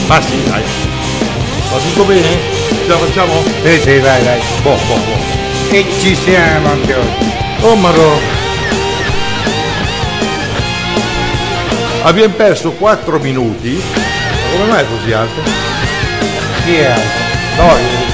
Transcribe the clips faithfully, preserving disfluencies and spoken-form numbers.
Ma sì, dai. Va tutto bene? Ce la facciamo? Sì, sì, vai, vai. Boh, boh, boh. E ci siamo anche oggi. Oh Marò. Abbiamo perso quattro minuti. Come mai è così alto? Chi è alto? No, io...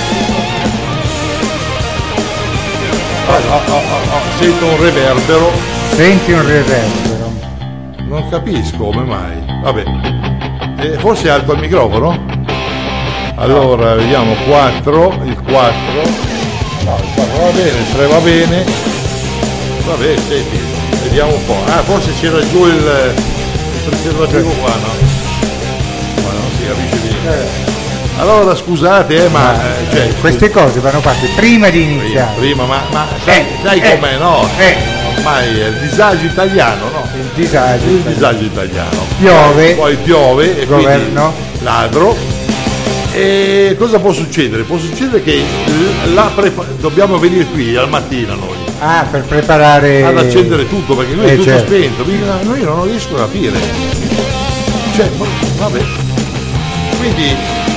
Oh, oh, oh, oh, oh. Sento un reverbero. Senti un reverbero. Non capisco come mai. Vabbè. Eh, forse è alto il microfono? Allora, vediamo quattro, il quattro. No, il quattro va bene, il tre va bene. Vabbè, senti, vediamo un po'. Ah, forse c'era giù il, il preservativo qua, no? Ma non si capisce bene. Allora scusate, eh, ma eh, cioè, queste cose vanno fatte prima di iniziare. Prima, ma, ma sai, eh, sai eh, com'è, no? Eh. Ormai è il disagio italiano, no? Il disagio. Il disagio italiano. Piove. Poi piove e governo. Quindi ladro. E cosa può succedere? Può succedere che la prepa- dobbiamo venire qui al mattino noi. Ah, per preparare. Ad accendere tutto, perché qui eh, è tutto certo. spento. Noi non riesco a capire. Cioè, vabbè. Quindi.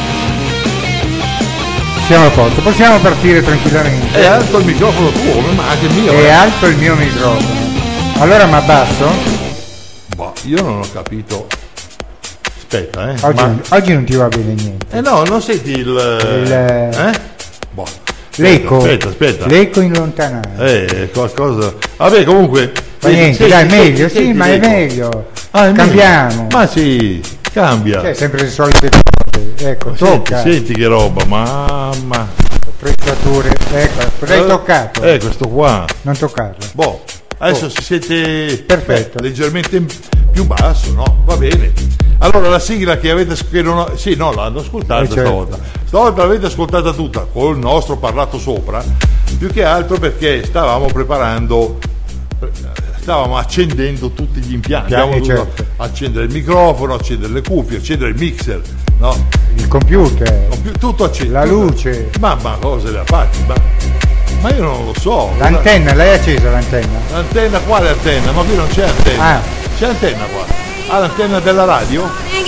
Siamo a posto, possiamo partire tranquillamente. È alto il microfono tuo, ma anche il mio. È eh. alto il mio microfono. Allora mi abbasso? Boh, io non ho capito. Aspetta, eh. Oggi, ma... non, oggi non ti va bene niente. Eh no, non senti il. il eh? Boh. L'eco. Aspetta, aspetta. L'eco in lontananza. Eh, qualcosa. Vabbè, comunque. Ma niente, senti, dai, senti, meglio, senti, sì, ma è l'eco. meglio. Ah, è Cambiamo. meglio. Ma sì, cambia. Cioè, sempre le solite cose. Ecco, Senti, tocca. senti che roba, mamma. Attrezzature. Ecco, cosa hai toccato? Eh, questo qua. Non toccarlo. Boh, adesso Oh. si sente Perfetto. eh, leggermente più basso, no? Va bene. Allora la sigla che avete che non ho, sì, no, l'hanno ascoltata Eh, certo. stavolta. Stavolta l'avete ascoltata tutta col nostro parlato sopra, più che altro perché stavamo preparando stavamo accendendo tutti gli impianti. Impianti, Abbiamo dovuto certo. accendere il microfono, accendere le cuffie, accendere il mixer, no? Il computer. Compi- Tutto acceso. La luce. Ma, ma cosa le ha fatte? Ma, ma io non lo so. L'antenna, l'hai accesa l'antenna? L'antenna, quale antenna? Ma qui non c'è antenna. Ah. C'è antenna qua. Ah, l'antenna della radio?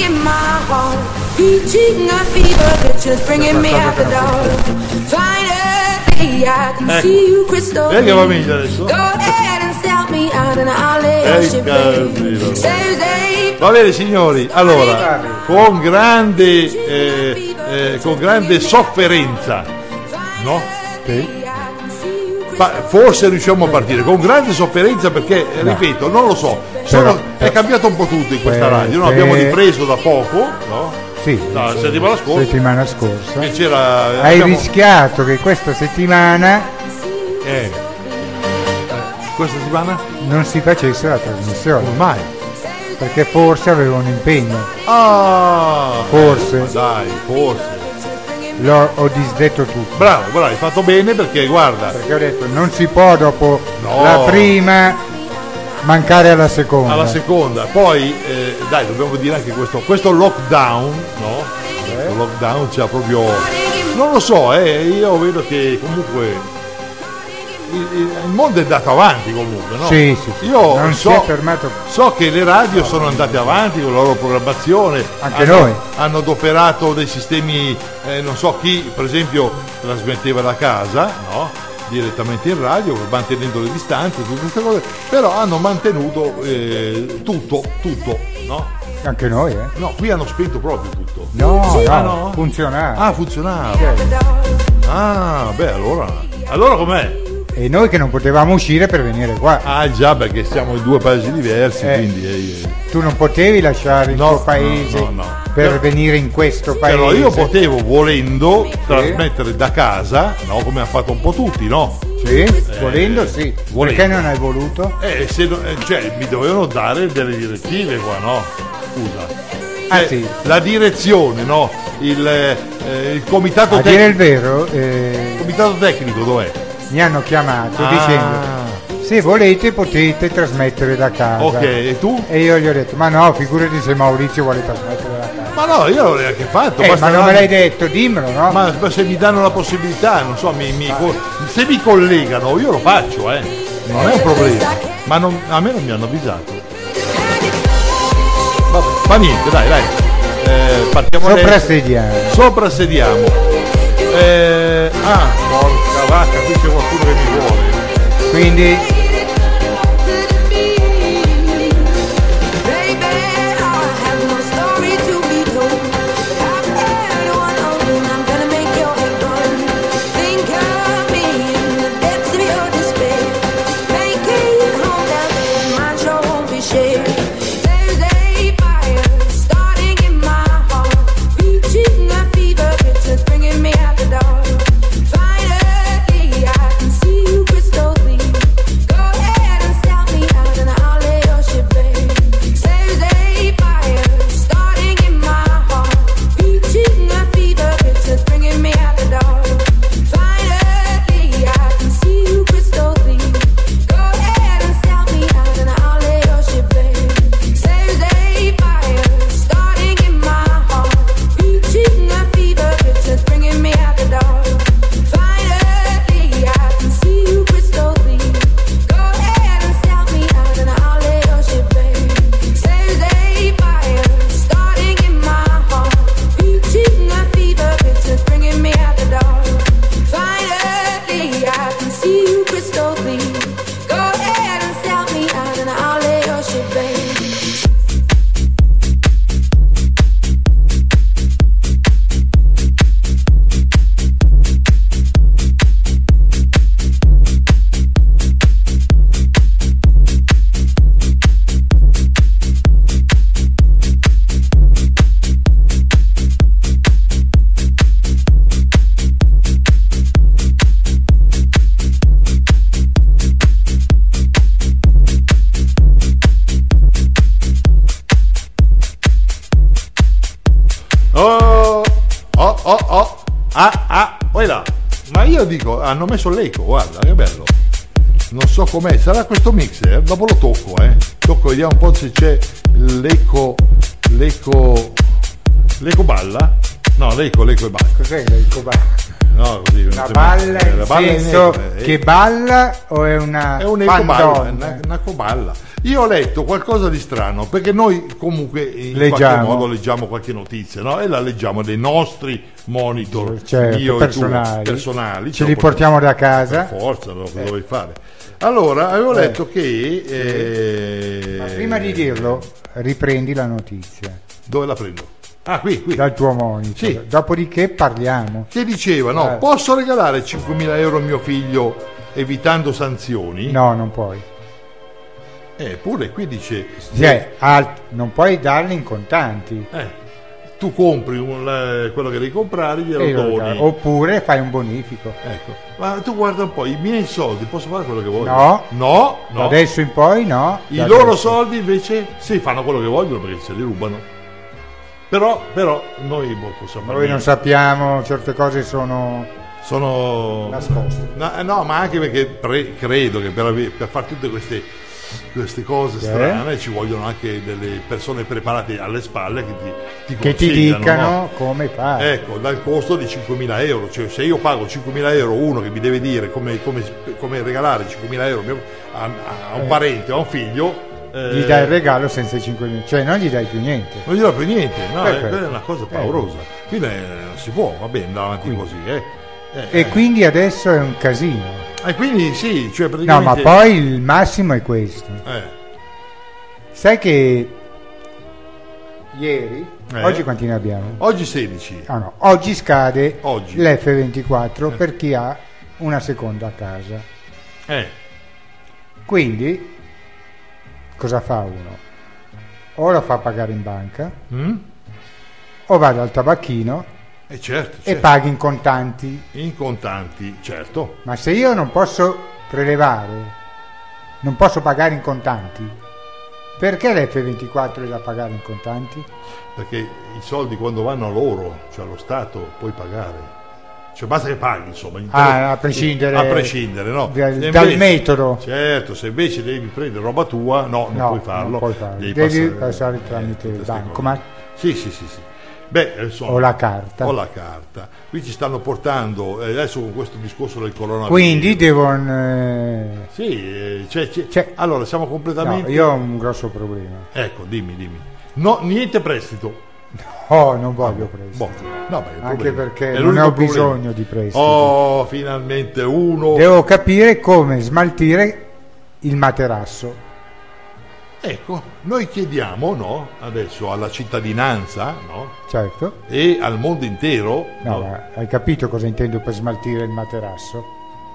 Ecco. Vedi che va meglio adesso? Va bene signori, allora, con grande, eh, eh, con grande sofferenza, no? Sì. Ma forse riusciamo a partire con grande sofferenza perché, no. ripeto, non lo so, sono, Però, è cambiato un po' tutto in questa eh, radio, no? eh, Abbiamo ripreso da poco, no? Sì, No, la settimana scorsa. settimana scorsa. E c'era, Hai abbiamo- rischiato che questa settimana eh, questa settimana? non si facesse la trasmissione, Ormai. perché forse avevo un impegno. Ah, Forse. ma dai, forse. L'ho, ho disdetto tutto. Bravo, bravo, hai fatto bene perché guarda, Perché ho detto non si può dopo No. la prima mancare alla seconda. alla seconda, poi eh, dai, dobbiamo dire anche questo, questo lockdown, no? Questo lockdown c'ha proprio, non lo so, eh, io vedo che comunque il, il- il mondo è andato avanti comunque, no? Sì, sì, sì. Io non si so, è fermato. so che le radio sono andate avanti con la loro programmazione, Anche hanno, noi. hanno adoperato dei sistemi, eh, non so chi per esempio trasmetteva da casa, no? Direttamente in radio, mantenendo le distanze, tutte queste cose, però hanno mantenuto eh, tutto, tutto, no? Anche noi, eh? No, qui hanno spento proprio tutto. No, Ah, no, no? funzionava. Ah, funzionava. Certo. Ah, beh, allora. Allora com'è? E noi che non potevamo uscire per venire qua. Ah, già, perché siamo in due paesi diversi, Eh. quindi. eh, eh. Tu non potevi lasciare il No, tuo paese no, no, no. per Però- venire in questo paese. Però io potevo, volendo, trasmettere da casa, no? Come hanno fatto un po' tutti, no? Sì, volendo sì. volendo. Perché non hai voluto? Eh, se no- eh, cioè, mi dovevano dare delle direttive qua, no? Scusa. Ah, Cioè, sì. La direzione, no? Il, eh, il comitato A dire il tecnico. vero, eh, Il comitato tecnico dov'è? mi hanno chiamato Ah. dicendo se volete potete trasmettere da casa. Ok, e tu? E io gli ho detto ma no, figurati se Maurizio vuole trasmettere da casa. Ma no, io non l'ho neanche fatto. Eh, basta ma non me la- l'hai detto, dimmelo, no? Ma, ma se mi danno la possibilità, non so, mi, mi co- se mi collegano, io lo faccio, eh. Non è un problema. Ma non- a me non mi hanno avvisato. Vabbè, fa niente, dai, dai. Eh, partiamo Soprassediamo. adesso. Soprassediamo. Eh, ah, porca vacca, qui c'è qualcuno che mi vuole. Quindi dico, hanno messo l'eco, guarda che bello, non so com'è, sarà questo mixer, dopo lo tocco, eh tocco, vediamo un po' se c'è l'eco, l'eco l'eco balla, no l'eco, l'eco è balla. Cos'è l'eco balla? No, così, una balla in la balla senso in che balla o è una è un'ecoballa, una, una coballa. Io ho letto qualcosa di strano, perché noi comunque in leggiamo. qualche modo leggiamo qualche notizia, no? E la leggiamo dei nostri monitor, certo, io personali, e tu, personali, ce li portiamo da casa. Per forza, lo eh. dovevi fare. Allora, avevo eh. letto che... Eh, Ma prima di dirlo, riprendi la notizia. Dove la prendo? Ah, qui, qui. Dal tuo monitor. Sì. Dopodiché parliamo. Che diceva, no, eh. posso regalare cinquemila euro a mio figlio evitando sanzioni? No, non puoi. Eppure qui dice... Cioè, alt- non puoi darli in contanti. Eh, tu compri un, eh, quello che devi comprare, glielo doni. Oppure fai un bonifico. Ecco. Ma tu guarda un po', i miei soldi, posso fare quello che voglio? No. No, no. Da adesso in poi no. I da loro adesso. soldi invece sì, fanno quello che vogliono perché se li rubano. Però, però noi boh, possiamo... Noi non sappiamo, certe cose sono... Sono... nascoste. No, no, ma anche perché pre- credo che per, ave- per fare tutte queste... queste cose sì. strane ci vogliono anche delle persone preparate alle spalle che ti, ti, che ti dicano no? come fare. Ecco, dal costo di cinquemila euro, cioè se io pago cinquemila euro, uno che mi deve dire come, come, come regalare cinquemila euro a, a un eh. parente, a un figlio, eh, gli dai il regalo senza cinquemila, cioè non gli dai più niente, non gli dai più niente, no, è, è una cosa paurosa, eh. quindi non si può, va bene, andare avanti quindi. così eh. Eh, e eh. quindi adesso è un casino. E quindi sì, cioè no, ma poi il massimo è questo. Eh. Sai che ieri, eh. oggi quanti ne abbiamo? Oggi sedici. Ah, no. Oggi scade oggi. l'F ventiquattro eh. per chi ha una seconda casa. Eh. Quindi cosa fa uno? O lo fa pagare in banca, mm? o va dal tabacchino. Eh certo, certo. E paghi in contanti. In contanti, certo. Ma se io non posso prelevare, non posso pagare in contanti, perché l'F ventiquattro è da pagare in contanti? Perché i soldi quando vanno a loro, cioè allo Stato, puoi pagare. Cioè basta che paghi, insomma. Ah, a prescindere. A prescindere, no. Dal, invece, dal metodo. Certo, se invece devi prendere roba tua, no, non no, puoi farlo. Non puoi farlo. Devi, devi passare, passare tramite il banco. Ma... Sì, sì, sì, sì. Beh, insomma, o la carta o la carta qui ci stanno portando eh, adesso con questo discorso del coronavirus, quindi devono eh... sì eh, c'è, c'è. C'è... allora siamo completamente no, io ho un grosso problema, ecco dimmi dimmi no, niente prestito Oh, non voglio prestiti. Boh, no, beh, il Anche problema- perché è non l'unico ne ho problema. bisogno di prestiti. Oh, finalmente uno. Devo capire come smaltire il materasso. Ecco, noi chiediamo, no, adesso alla cittadinanza, no, Certo. e al mondo intero, No, no? ma hai capito cosa intendo per smaltire il materasso?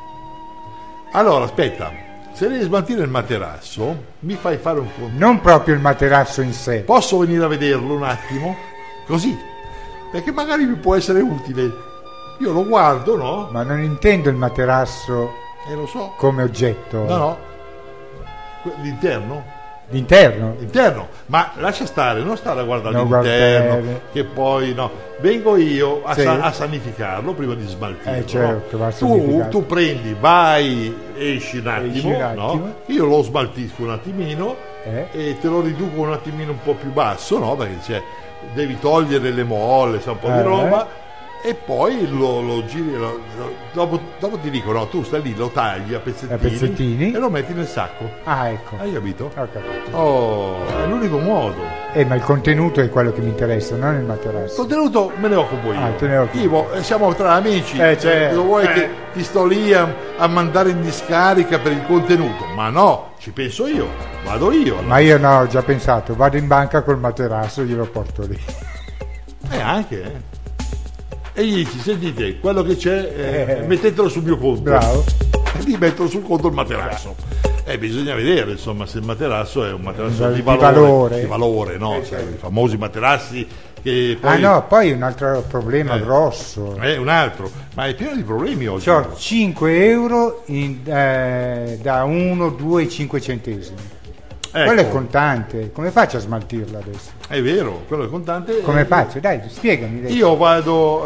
Allora, aspetta, se devi smaltire il materasso, mi fai fare un conto. Non proprio il materasso in sé. Posso venire a vederlo un attimo? Così, perché magari mi può essere utile. Io lo guardo, no? Ma non intendo il materasso E lo so. come oggetto. No, no. Que- L'interno? L'interno. L'interno, ma lascia stare, non stare a guardare Non l'interno, guardare. che poi no. Vengo io a, Sì. sa- a sanificarlo prima di smaltirlo. Eh, certo, no? va tu, sanificato. tu prendi, vai, esci un attimo, Esci un attimo. no? Io lo smaltisco un attimino Eh. e te lo riduco un attimino un po' più basso, no? Perché c'è, devi togliere le molle, sai, un po' di Eh. roba. E poi lo, lo giri, lo- lo- dopo, dopo ti dico, no, tu stai lì, lo tagli a pezzettini, A pezzettini. e lo metti nel sacco. Ah, ecco. Hai capito? Ho capito. Oh, è l'unico modo. Eh, ma il contenuto è quello che mi interessa, non il Il materasso. contenuto me ne occupo io. Ah, te ne occupi. Ivo, eh, siamo tra amici. Eh, certo. Lo vuoi Eh. che ti sto lì a, a mandare in discarica per il contenuto? Ma no, ci penso io, vado io. Ma io no, ho già pensato, vado in banca col materasso e glielo porto lì. Eh, anche, eh. E gli dici, sentite, quello che c'è, eh, Eh. mettetelo sul mio conto. Bravo. E gli mettono sul conto il materasso. E bisogna vedere, insomma, se il materasso è un materasso Di di valore. valore. Di valore, no? Eh, Sai, certo. i famosi materassi che poi... Ah no, poi un altro problema Eh. grosso. È un altro, ma è pieno di problemi oggi. C'ho cinque euro in- eh, da uno, due e cinque centesimi. Ecco, Quello è contante. Come faccio a smaltirlo adesso? è vero, quello è contante. Come Eh, faccio? Dai, spiegami. Dai. Io vado,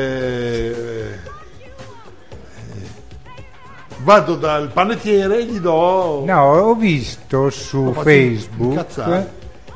eh, vado dal panettiere e gli do... No, ho visto su Lo faccio Facebook incazzare.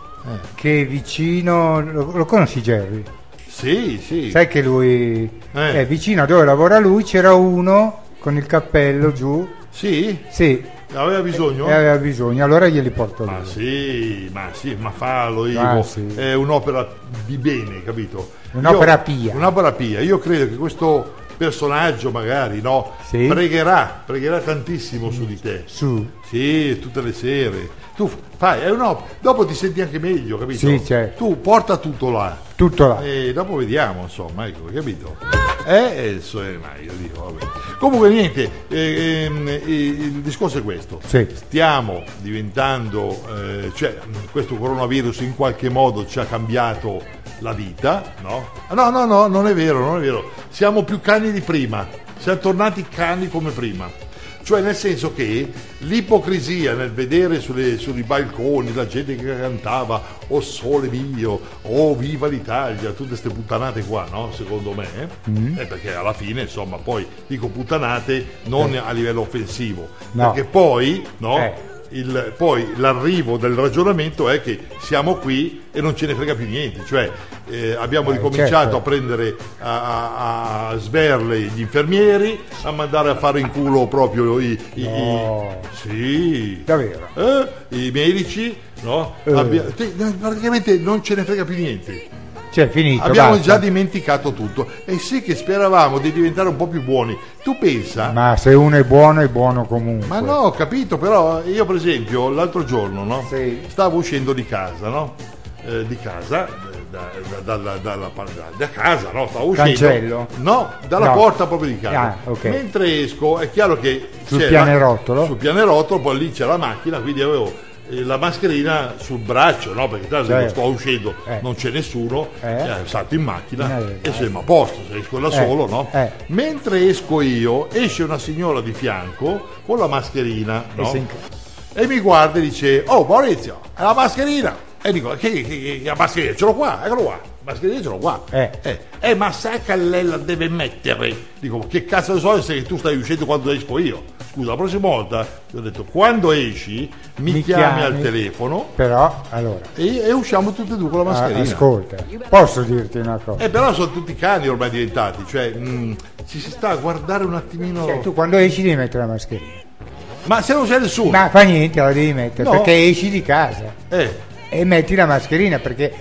che vicino, lo, lo conosci Jerry? Sì, sì. Sai che lui Eh. è vicino a dove lavora lui, c'era uno con il cappello giù, Sì? sì, Aveva bisogno? e aveva bisogno, allora glieli porto Ma lì. sì, ma sì, ma fallo Ivo, Ah, sì. è un'opera di bene, capito? Un'opera Io- pia. Un'opera pia. Io credo che questo personaggio magari, no, Sì. pregherà, pregherà tantissimo su di te. Su, Sì, tutte le sere. Tu fai, è un'opera, dopo ti senti anche meglio, capito? Sì, certo. Tu porta tutto là. tutto là. E dopo vediamo, insomma, ecco, capito? Eh, eh, so- eh, ma io dico, vabbè. Comunque niente, eh, ehm, eh, il discorso è questo. Sì. Stiamo diventando, eh, cioè questo coronavirus in qualche modo ci ha cambiato la vita, no? Ah, No, no, no, non è vero, non è vero. Siamo più cani di prima, siamo tornati cani come prima. Cioè nel senso che l'ipocrisia nel vedere sulle- sui balconi la gente che cantava "Oh sole mio", "Oh viva l'Italia", tutte queste puttanate qua, no? Secondo me, Mm. eh, perché alla fine, insomma, poi dico puttanate non a livello offensivo, No. perché poi, no? Eh. Il- poi l'arrivo del ragionamento è che siamo qui e non ce ne frega più niente, cioè eh, abbiamo Eh, ricominciato certo. a prendere a, a, a sberle gli infermieri, a mandare a fare in culo proprio i, i- No. i- sì, Davvero? eh, i medici, no? Eh. Abbia- te- no, praticamente non ce ne frega più niente. Cioè, finito. Abbiamo basta. già dimenticato tutto e sì che speravamo di diventare un po' più buoni. Tu pensa? Ma se uno è buono, è buono comunque. Ma no, ho capito, però io per esempio l'altro giorno, no? Sì. Stavo uscendo di casa, no? Eh, di casa, eh, da, da- da- dalla- da- da casa, no? Stavo uscendo. Cancello? No, dalla No. porta proprio di casa. Ah, ok. Mentre esco, è chiaro che Sul c'è pianerottolo? la- sul pianerottolo, poi lì c'è la macchina, quindi avevo eh, la mascherina sul braccio, no? Perché tanto Certo. sto uscendo, Eh. non c'è nessuno, Eh. eh, salto in macchina Eh, e siamo a posto, se esco da solo, no? Eh. Mentre esco io, esce una signora di fianco con la mascherina, E no? se in- E mi guarda e dice: "Oh Maurizio, è la mascherina!" E dico: che, che, che, che la mascherina? Ce l'ho qua, eccolo qua, la mascherina ce l'ho qua. Eh. Eh, eh, ma sai che lei la deve mettere? Dico: che cazzo ne so se tu stai uscendo quando esco io? Scusa, la prossima volta ti ho detto: quando esci mi, Mi chiami, chiami. al telefono Però, allora, e, e usciamo tutte e due con la a- mascherina. ascolta, posso dirti una cosa? Eh, però sono tutti cani ormai diventati, cioè mh, ci si sta a guardare un attimino. Cioè, tu quando esci devi mettere la mascherina. Ma se non c'è nessuno, Ma fa niente, la devi mettere, No. perché esci di casa eh, e metti la mascherina, perché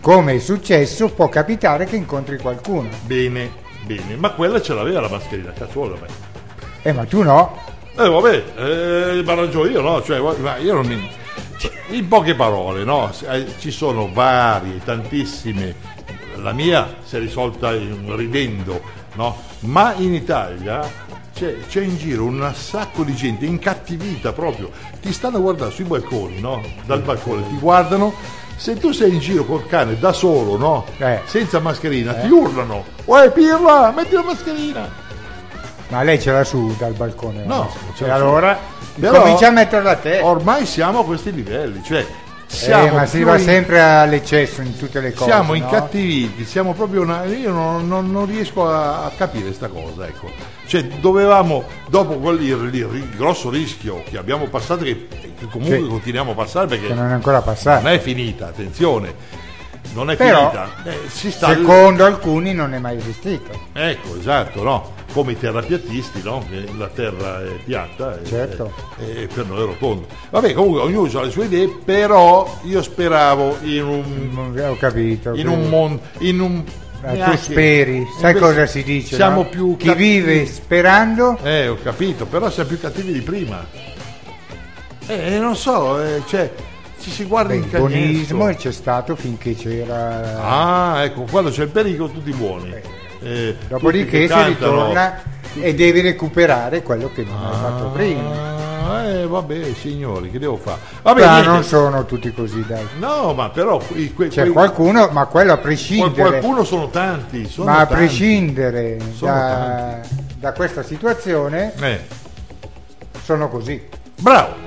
come è successo, può capitare che incontri qualcuno. Bene, bene, ma quella ce l'aveva la mascherina, cazzuolo da me. Eh, ma tu no? Eh vabbè, eh, ma ragione io, no? Cioè, ma io non mi... In poche parole, no? Eh, ci sono varie, tantissime. La mia si è risolta in- ridendo, no? Ma in Italia c'è, c'è in giro un sacco di gente incattivita proprio. Ti stanno a guardare sui balconi, no? Dal balcone ti guardano. Se tu sei in giro col cane da solo, no? Eh. Senza mascherina, ti urlano. Uè, pirla, metti la mascherina. Ma lei ce l'ha su dal balcone? No, no? ce E l'ha su. allora Però comincia a metterla a te. Ormai siamo a questi livelli, cioè siamo Eh, ma si più va in- sempre all'eccesso in tutte le cose. siamo no? incattiviti, siamo proprio una... io non, non- non riesco a, a capire sta cosa, ecco. Cioè dovevamo, dopo quel, il, il- il grosso rischio che abbiamo passato, che, che comunque Sì. continuiamo a passare perché Che non è ancora passato. non è finita, attenzione, non è Però, finita, eh, si sta... Secondo alcuni non è mai esistito. Ecco, esatto, no? Come i terrapiattisti, no? Che la terra è piatta e, Certo. e- e per noi è rotondo. Vabbè, comunque ognuno ha le sue idee, però io speravo in un Non ho capito. in un mondo in un Eh, tu neanche- speri, sai invece cosa si dice? siamo no? più Chi cattivi. vive sperando, Eh, ho capito, però siamo più cattivi di prima. Eh, non so, eh, cioè ci si guarda beh, in il buonismo cagnetto. c'è stato finché c'era. Ah, ecco, quando c'è il pericolo tutti buoni. Eh, Dopodiché tutti che si cantano. ritorna e devi recuperare quello che non hai fatto prima. Ah, eh, vabbè, signori, che devo fare? Vabbè, Ma niente. non sono tutti così, dai. No, ma però que- que- C'è quei- qualcuno, ma quello a qual- prescindere. qualcuno sono tanti, sono Ma a tanti. prescindere Sono da, da questa situazione, Eh, sono così. bravo.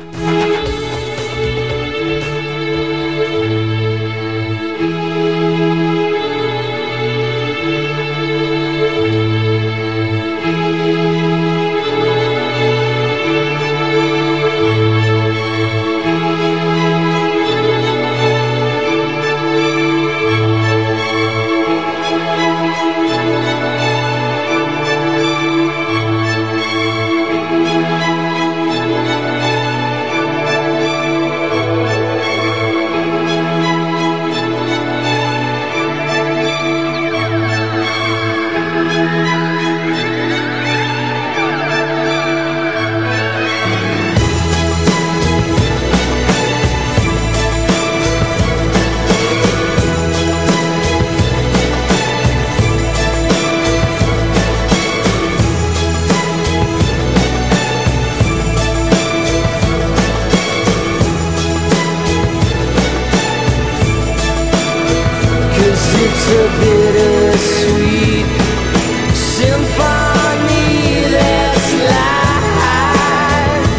It's a bittersweet symphony that's life,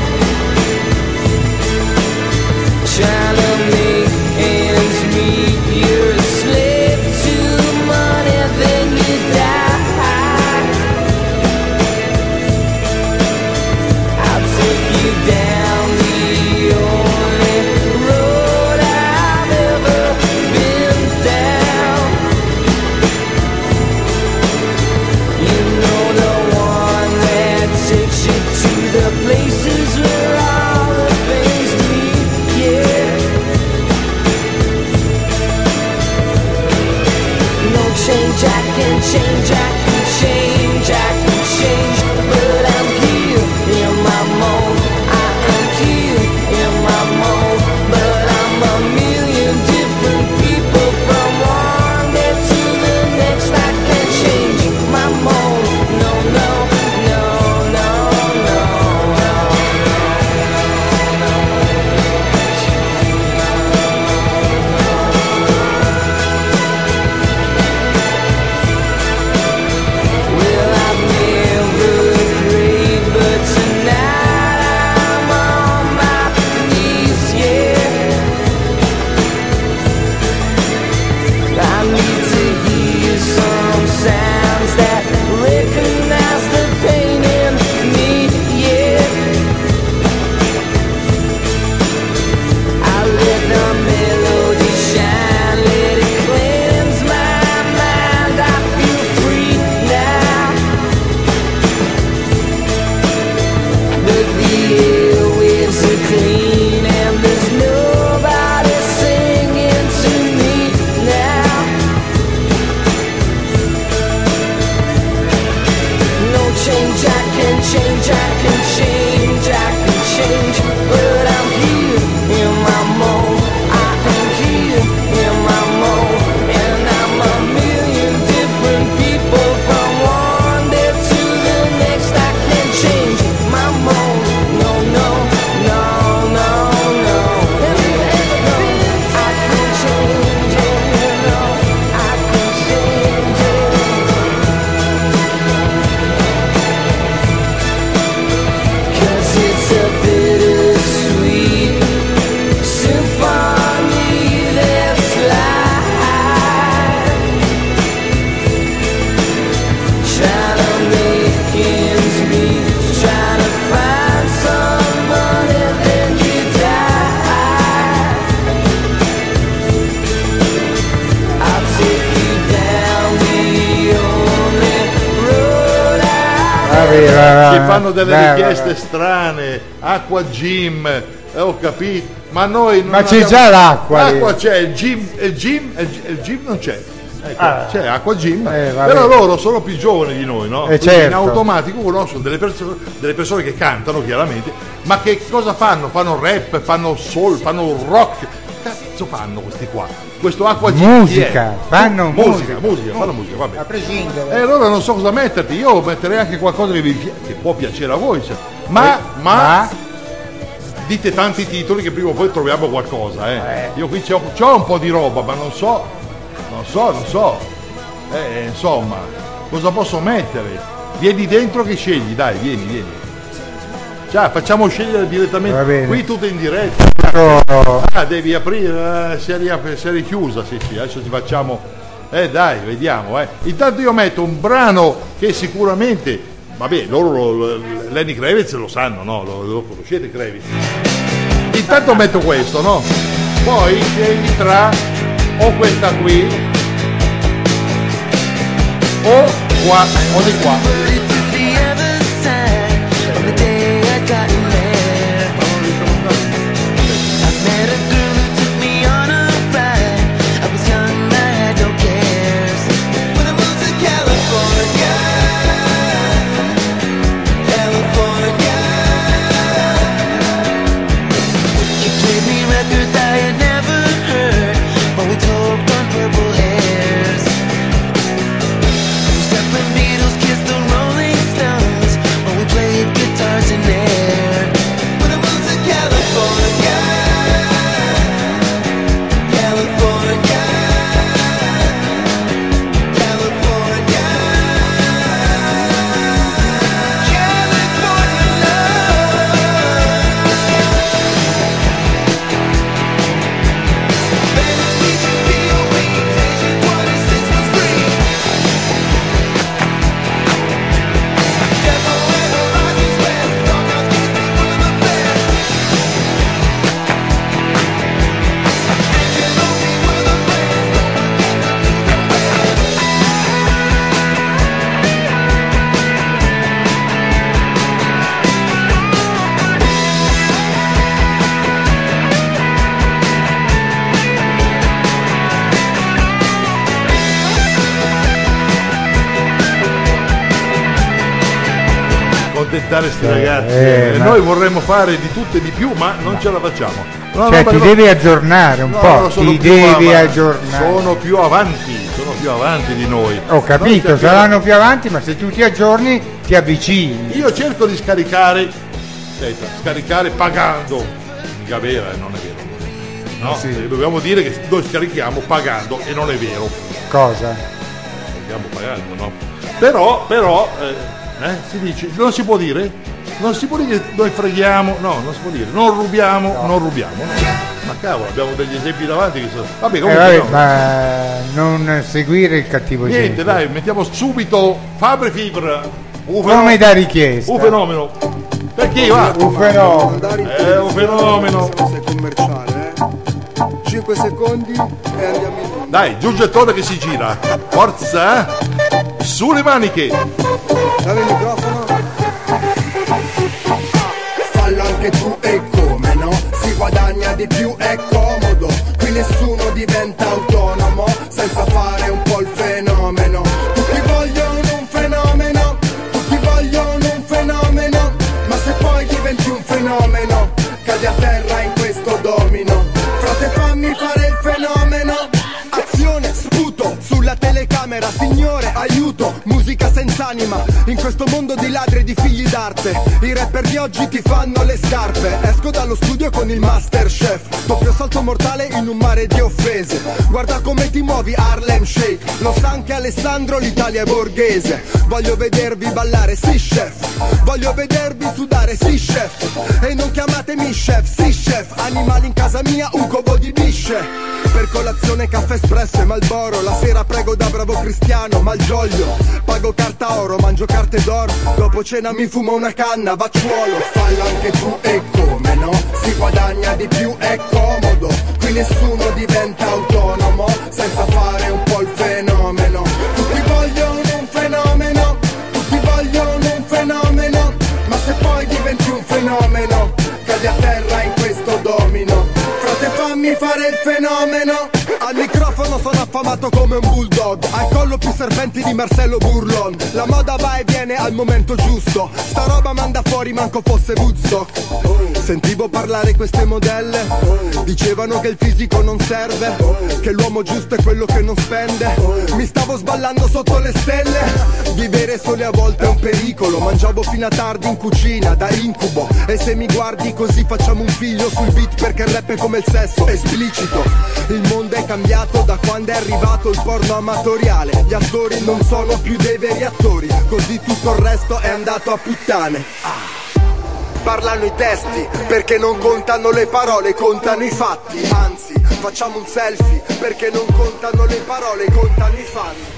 trying to make ends meet. You're a slave to money, then you die. I'll take you down the only road I've ever been down. You know, the one that takes you to the places where all the things meet, yeah. No change, I can change, I can change, I can change, but I'm here in my mold. I am here in my mold, but I'm a million different people from one day to the next. I can't change my mold. No, no, no, no, no, no, no, no. va, che fanno delle va, richieste va, va. strane, acqua gym, eh, ho capito, ma noi non Ma c'è abbiamo- già l'acqua lì. l'acqua c'è, il gym, il gym, il gym, il gym non c'è. Ecco, Ah. c'è acqua gym, Eh, va però bene. loro sono più giovani di noi, no? Eh, Quindi certo. in automatico conoscono delle, perso- delle persone che cantano chiaramente, ma che cosa fanno? Fanno rap, fanno soul, fanno rock. Cazzo fanno questi qua? Questo acqua gym chi è? Musica, fanno musica, musica. musica, fanno musica, va bene. A prescindere. E allora non so cosa metterti, io metterei anche qualcosa che, vi pi- che può piacere a voi, cioè. ma, Eh, ma, ma? dite tanti titoli che prima o poi troviamo qualcosa. Eh. Io qui c'ho, c'ho un po' di roba, ma non so, non so, non so. Eh, insomma, cosa posso mettere? Vieni dentro che scegli, dai, vieni, vieni. Ciao, facciamo scegliere Va direttamente. bene. Qui tutto in diretta. Oh, Ah, devi aprire, eh, si, è riap- si è richiusa, sì, sì, adesso ti facciamo. Eh dai, vediamo, eh. Intanto io metto un brano che sicuramente, vabbè, loro lo, lo- Lenny Kravitz lo sanno, no? Lo, lo conoscete Kravitz. Intanto metto questo, no? Poi scegli tra o questa qui o qua, o di qua. Accontentare sti ragazzi, eh, eh, ma- noi vorremmo fare di tutto e di più, ma non ce la facciamo. No, cioè no, ti no, devi aggiornare un no, po', sono ti più devi avanti, aggiornare. sono più avanti, sono più avanti di noi. Ho capito, Noi saranno più avanti, ma se tu ti aggiorni ti avvicini. Io cerco di scaricare, aspetta, scaricare pagando. Mica vera, non è vero. No, Sì. eh, dobbiamo dire che noi scarichiamo pagando e non è vero. Cosa? Stiamo pagando, no? Però, però, eh, eh, si dice, non si può dire? Non si può dire che noi freghiamo, no, non si può dire, non rubiamo, non rubiamo. Ma cavolo, abbiamo degli esempi davanti che sono. Vabbè, Eh, comunque vabbè, no. ma non seguire il cattivo Niente, esempio. dai, mettiamo subito Fabri Fibra. Un Come da richiesta. Un fenomeno. Per chi va? Un fenomeno. Andare in È un fenomeno. Se sei commerciale, eh? cinque secondi e andiamo in. Dai, giù il gettone che si gira. Forza, eh? Sulle maniche. Dai il microfono. Fallo anche tu e come no? Si guadagna di più, è comodo. Qui nessuno diventa autonomo senza fare un po' il fenomeno. Tutti vogliono un fenomeno, tutti vogliono un fenomeno. Ma se poi diventi un fenomeno, cadi a terra in questo domino. Frate, fammi fare il fenomeno. Azione, sputo sulla telecamera, signore, aiuto, musica senza anima. In questo mondo di ladri e di figli d'arte, i rapper di oggi ti fanno le scarpe. Esco dallo studio con il Masterchef, doppio salto mortale in un mare di offese. Guarda come ti muovi, Harlem Shake. Lo sa anche Alessandro, l'Italia è borghese. Voglio vedervi ballare, sì chef. Voglio vedervi sudare, sì chef. E non chiamatemi chef, sì chef. Animali in casa mia, un covo di bisce. Per colazione caffè espresso e Malboro. La sera prego da bravo cristiano, Malgioglio. Pago carta oro, mangio carte d'oro. Dopo cena mi fumo una canna, vacciuolo. Fallo anche tu e come no? Si guadagna di più, è comodo. Qui nessuno diventa autonomo senza fare un po' il fenomeno. Tutti vogliono un fenomeno, tutti vogliono un fenomeno. il fenomeno. Al microfono sono affamato come un bulldog, al collo più serpenti di Marcello Burlon. La moda va e viene al momento giusto, sta roba manda fuori manco fosse Woodstock. Sentivo parlare queste modelle, dicevano che il fisico non serve, che l'uomo giusto è quello che non spende. Mi stavo sballando sotto le stelle, vivere sole a volte è un pericolo. Mangiavo fino a tardi in cucina da incubo, e se mi guardi così facciamo un figlio sul beat, perché il rap è come il sesso, è esplicito. Il mondo è cambiato da quando è arrivato il porno amatoriale. Gli attori non sono più dei veri attori, così tutto il resto è andato a puttane. ah. Parlano i testi, perché non contano le parole, contano i fatti. Anzi, facciamo un selfie, perché non contano le parole, contano i fatti.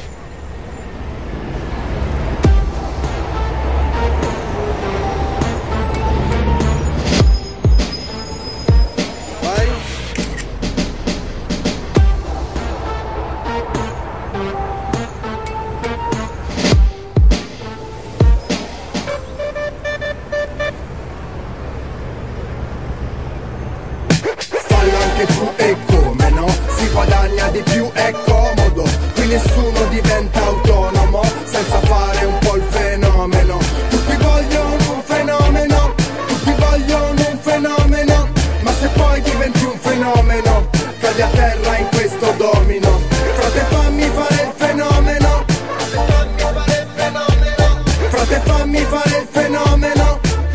Di più è comodo, qui nessuno diventa autonomo senza fare un po' il fenomeno. Tutti vogliono un fenomeno, tutti vogliono un fenomeno, ma se poi diventi un fenomeno cadi a terra in questo domino. Frate fammi fare il fenomeno, frate fammi fare il fenomeno, frate fammi fare il fenomeno.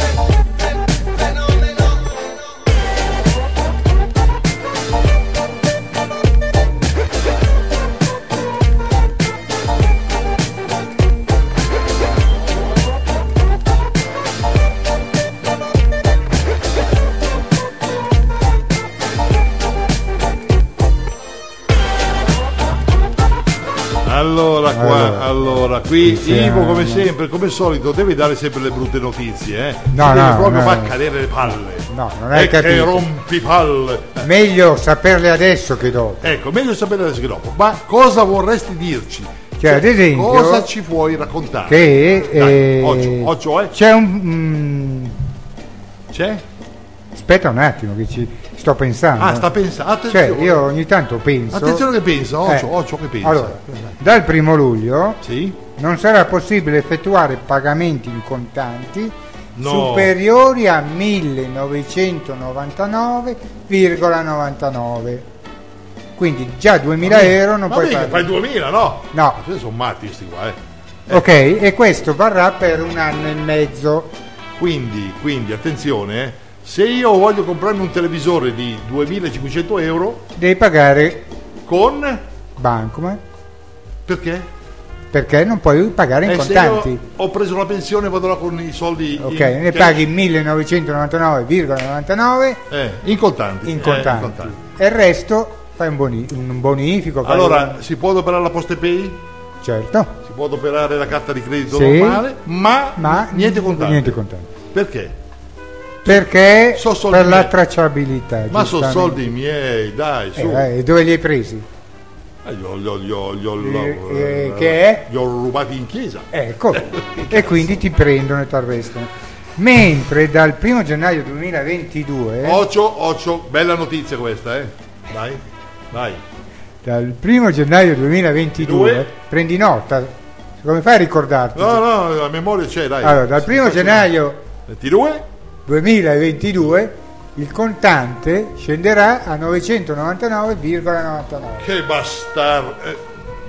Allora qua, allora, allora qui sì, Ivo no, come no. sempre, come al solito, devi dare sempre le brutte notizie, eh? No, Ti devi no, proprio no, far no. cadere le palle. No, non hai e che capito. rompi palle. Meglio saperle adesso che dopo. Ecco, meglio sapere adesso che dopo. Ma cosa vorresti dirci? Cioè, ad esempio, cosa ci puoi raccontare? Che Dai, eh, occhio, occhio, eh? c'è un mm, C'è? aspetta un attimo che ci sto pensando. Ah, sta pensando. Cioè, Attenzione. io ogni tanto penso. Attenzione che pensa, occhio, Eh, occhio che pensa. Allora, dal primo luglio Sì? non sarà possibile effettuare pagamenti in contanti No. superiori a millenovecentonovantanove virgola novantanove. Quindi già duemila euro non Ma puoi mica, pagare. fai duemila, no? No. Ma questi sono matti sti qua, eh. Ok, e questo varrà per un anno e mezzo. Quindi, quindi, attenzione, eh. Se io voglio comprarmi un televisore di duemilacinquecento euro Devi pagare con... Bancomat Perché? perché non puoi pagare in Eh, contanti. se io ho preso la pensione vado là con i soldi Ok, in, ne che- paghi millenovecentonovantanove virgola novantanove eh, in contanti. in eh, contanti. E il resto fai un, boni- un bonifico. fai Allora, un- si può adoperare la Postepay? certo, Si può adoperare la carta di credito Sì. normale, ma, ma niente contanti. niente contanti. Perché? Perché So soldi per la miei. tracciabilità. Ma sono giustamente. soldi miei, dai, su. Eh, e dove li hai presi? Eh, Li ho, li ho- li ho- li ho- Eh, li ho- eh, che è? Li ho rubati in chiesa. Ecco, e quindi ti prendono e ti arrestano. Mentre dal primo gennaio duemilaventidue, Occhio, occhio, bella notizia questa, eh. Vai, vai. dal primo gennaio duemilaventidue, Due. prendi nota, come fai a ricordarti? No, no, la memoria c'è, dai. Allora, dal primo gennaio ventidue? duemilaventidue il contante scenderà a novecentonovantanove virgola novantanove. Che bastardo. Eh?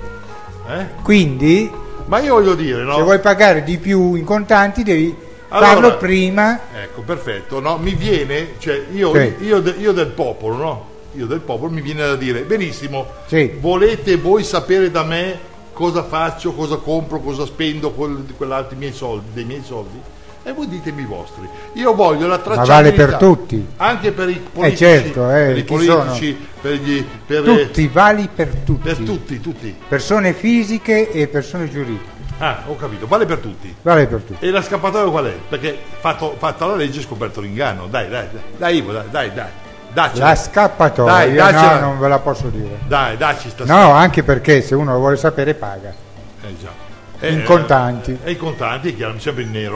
Eh? Quindi, Ma io voglio dire, no? se vuoi pagare di più in contanti, devi Allora, farlo prima. Ecco, perfetto, no? Mi viene, cioè io, Sì. io, de- io del popolo, no? Io del popolo mi viene da dire, benissimo, Sì. volete voi sapere da me cosa faccio, cosa compro, cosa spendo con quell'altri miei soldi, dei miei soldi? E voi ditemi i vostri. Io voglio la Ma tracciabilità. vale per tutti. Anche per i politici, certo, eh, per i chi politici, per gli per, Tutti, vali per tutti. per tutti, tutti. Persone fisiche e persone giuridiche. Ah, ho capito, vale per tutti. Vale per tutti. E la scappatoia qual è? Perché fatto, fatta la legge è scoperto l'inganno. Dai, dai, dai, dai, Ivo, dai, dai, dai. Daccela. La scappatoia, Dai, no, daccela. non ve la posso dire. Dai, dacci sta No, anche perché se uno lo vuole sapere paga. Eh, già. In contanti. E i contanti, chiaro, sempre in nero, eh.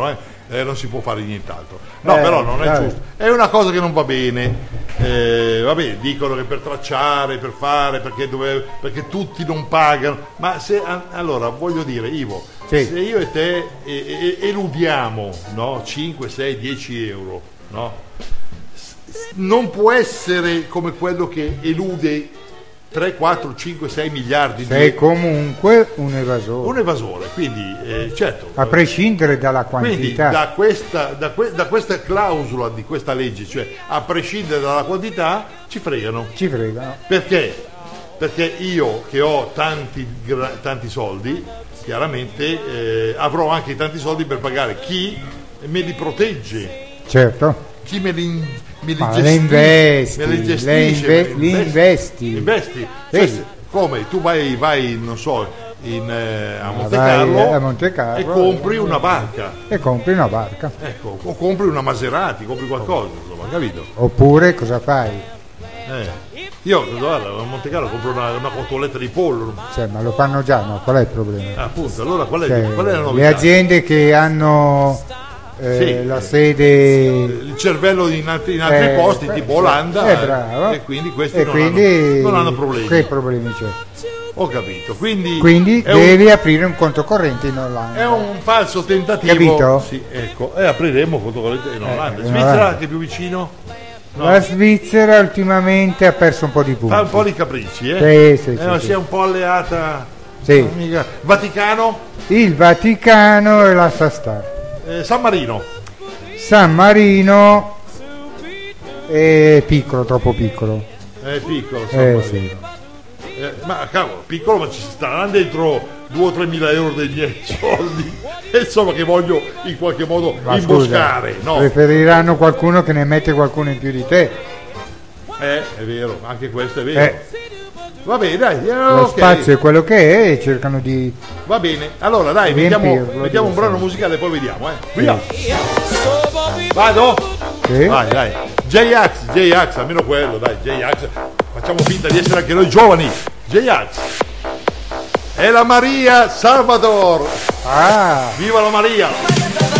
eh, non si può fare nient'altro. No, Eh, però non è dai. giusto. È una cosa che non va bene. Eh, vabbè, dicono che per tracciare, per fare, perché, dove, perché tutti non pagano. Ma se a- allora voglio dire, Ivo, Sì. se io e te eh, eh, eludiamo, no, cinque, sei, dieci euro, no? S- non può essere come quello che elude tre, quattro, cinque, sei miliardi Sei di comunque un evasore, un evasore, quindi eh, certo. a prescindere dalla Quindi quantità. da questa, da, que- da questa clausola di questa legge, cioè a prescindere dalla quantità, ci fregano. Ci fregano. Perché? Perché io che ho tanti, gra- tanti soldi, chiaramente eh, avrò anche tanti soldi per pagare chi me li protegge, Certo. chi me li, in- me li Ma gesti- le investi, me li le gestisce, inve- me li investi. investi. Cioè, Vedi? se- come tu vai, vai non so, in, eh, a Monte vai Carlo a Monte Carlo e compri una barca, E compri una barca. ecco, o compri una Maserati, compri qualcosa, insomma, capito? Oppure cosa fai? Eh. Io guarda, a Monte Carlo compro una, una cotoletta di pollo. Cioè, ma lo fanno già, no? Qual è il problema? Ah, appunto, allora qual è, Cioè, qual è la le novità? aziende che hanno eh, Sì. la sede Il cervello in altri, in altri eh, posti, beh, tipo sì, Olanda, è bravo. e quindi questi E non, quindi hanno, non hanno problemi. che problemi c'è? Ho capito. Quindi, Quindi è, devi un, aprire un conto corrente in Olanda. è un falso tentativo. Capito? Sì, ecco. E apriremo conto corrente in Eh, Olanda. in Svizzera Olanda. che è più vicino? No. La Svizzera ultimamente ha perso un po' di punti. Fa un po' di capricci, eh? Sì, sì, Eh, sì, ma sì. si è un po' alleata. Sì. Amica. Vaticano, Il Vaticano e lascia stare. eh, San Marino. San Marino è piccolo, troppo piccolo. È piccolo, San Eh, Marino. sì. Eh, ma cavolo, piccolo, ma ci staranno dentro due o tre mila euro dei miei soldi. E insomma, che voglio in qualche modo Ma imboscare, scusa, no? preferiranno qualcuno che ne mette qualcuno in più di te. Eh, è vero, anche questo è vero. Eh, Va bene, dai, eh, lo ok. spazio è quello che è e cercano di Va bene, allora dai, Riempirlo, mettiamo, mettiamo un deve brano essere. musicale e poi vediamo, eh. Via. Vado? Sì. Vai, dai. J-Ax, J-Ax, almeno quello, dai, J-Ax. Facciamo finta di essere anche noi giovani. J-Ax. È la Maria Salvador. Ah, Viva la Maria!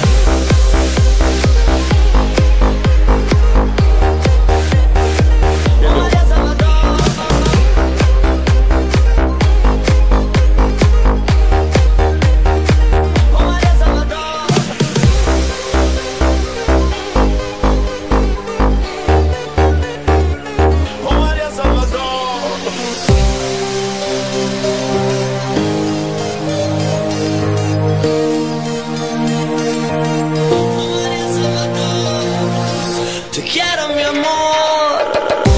Te quiero mi amor.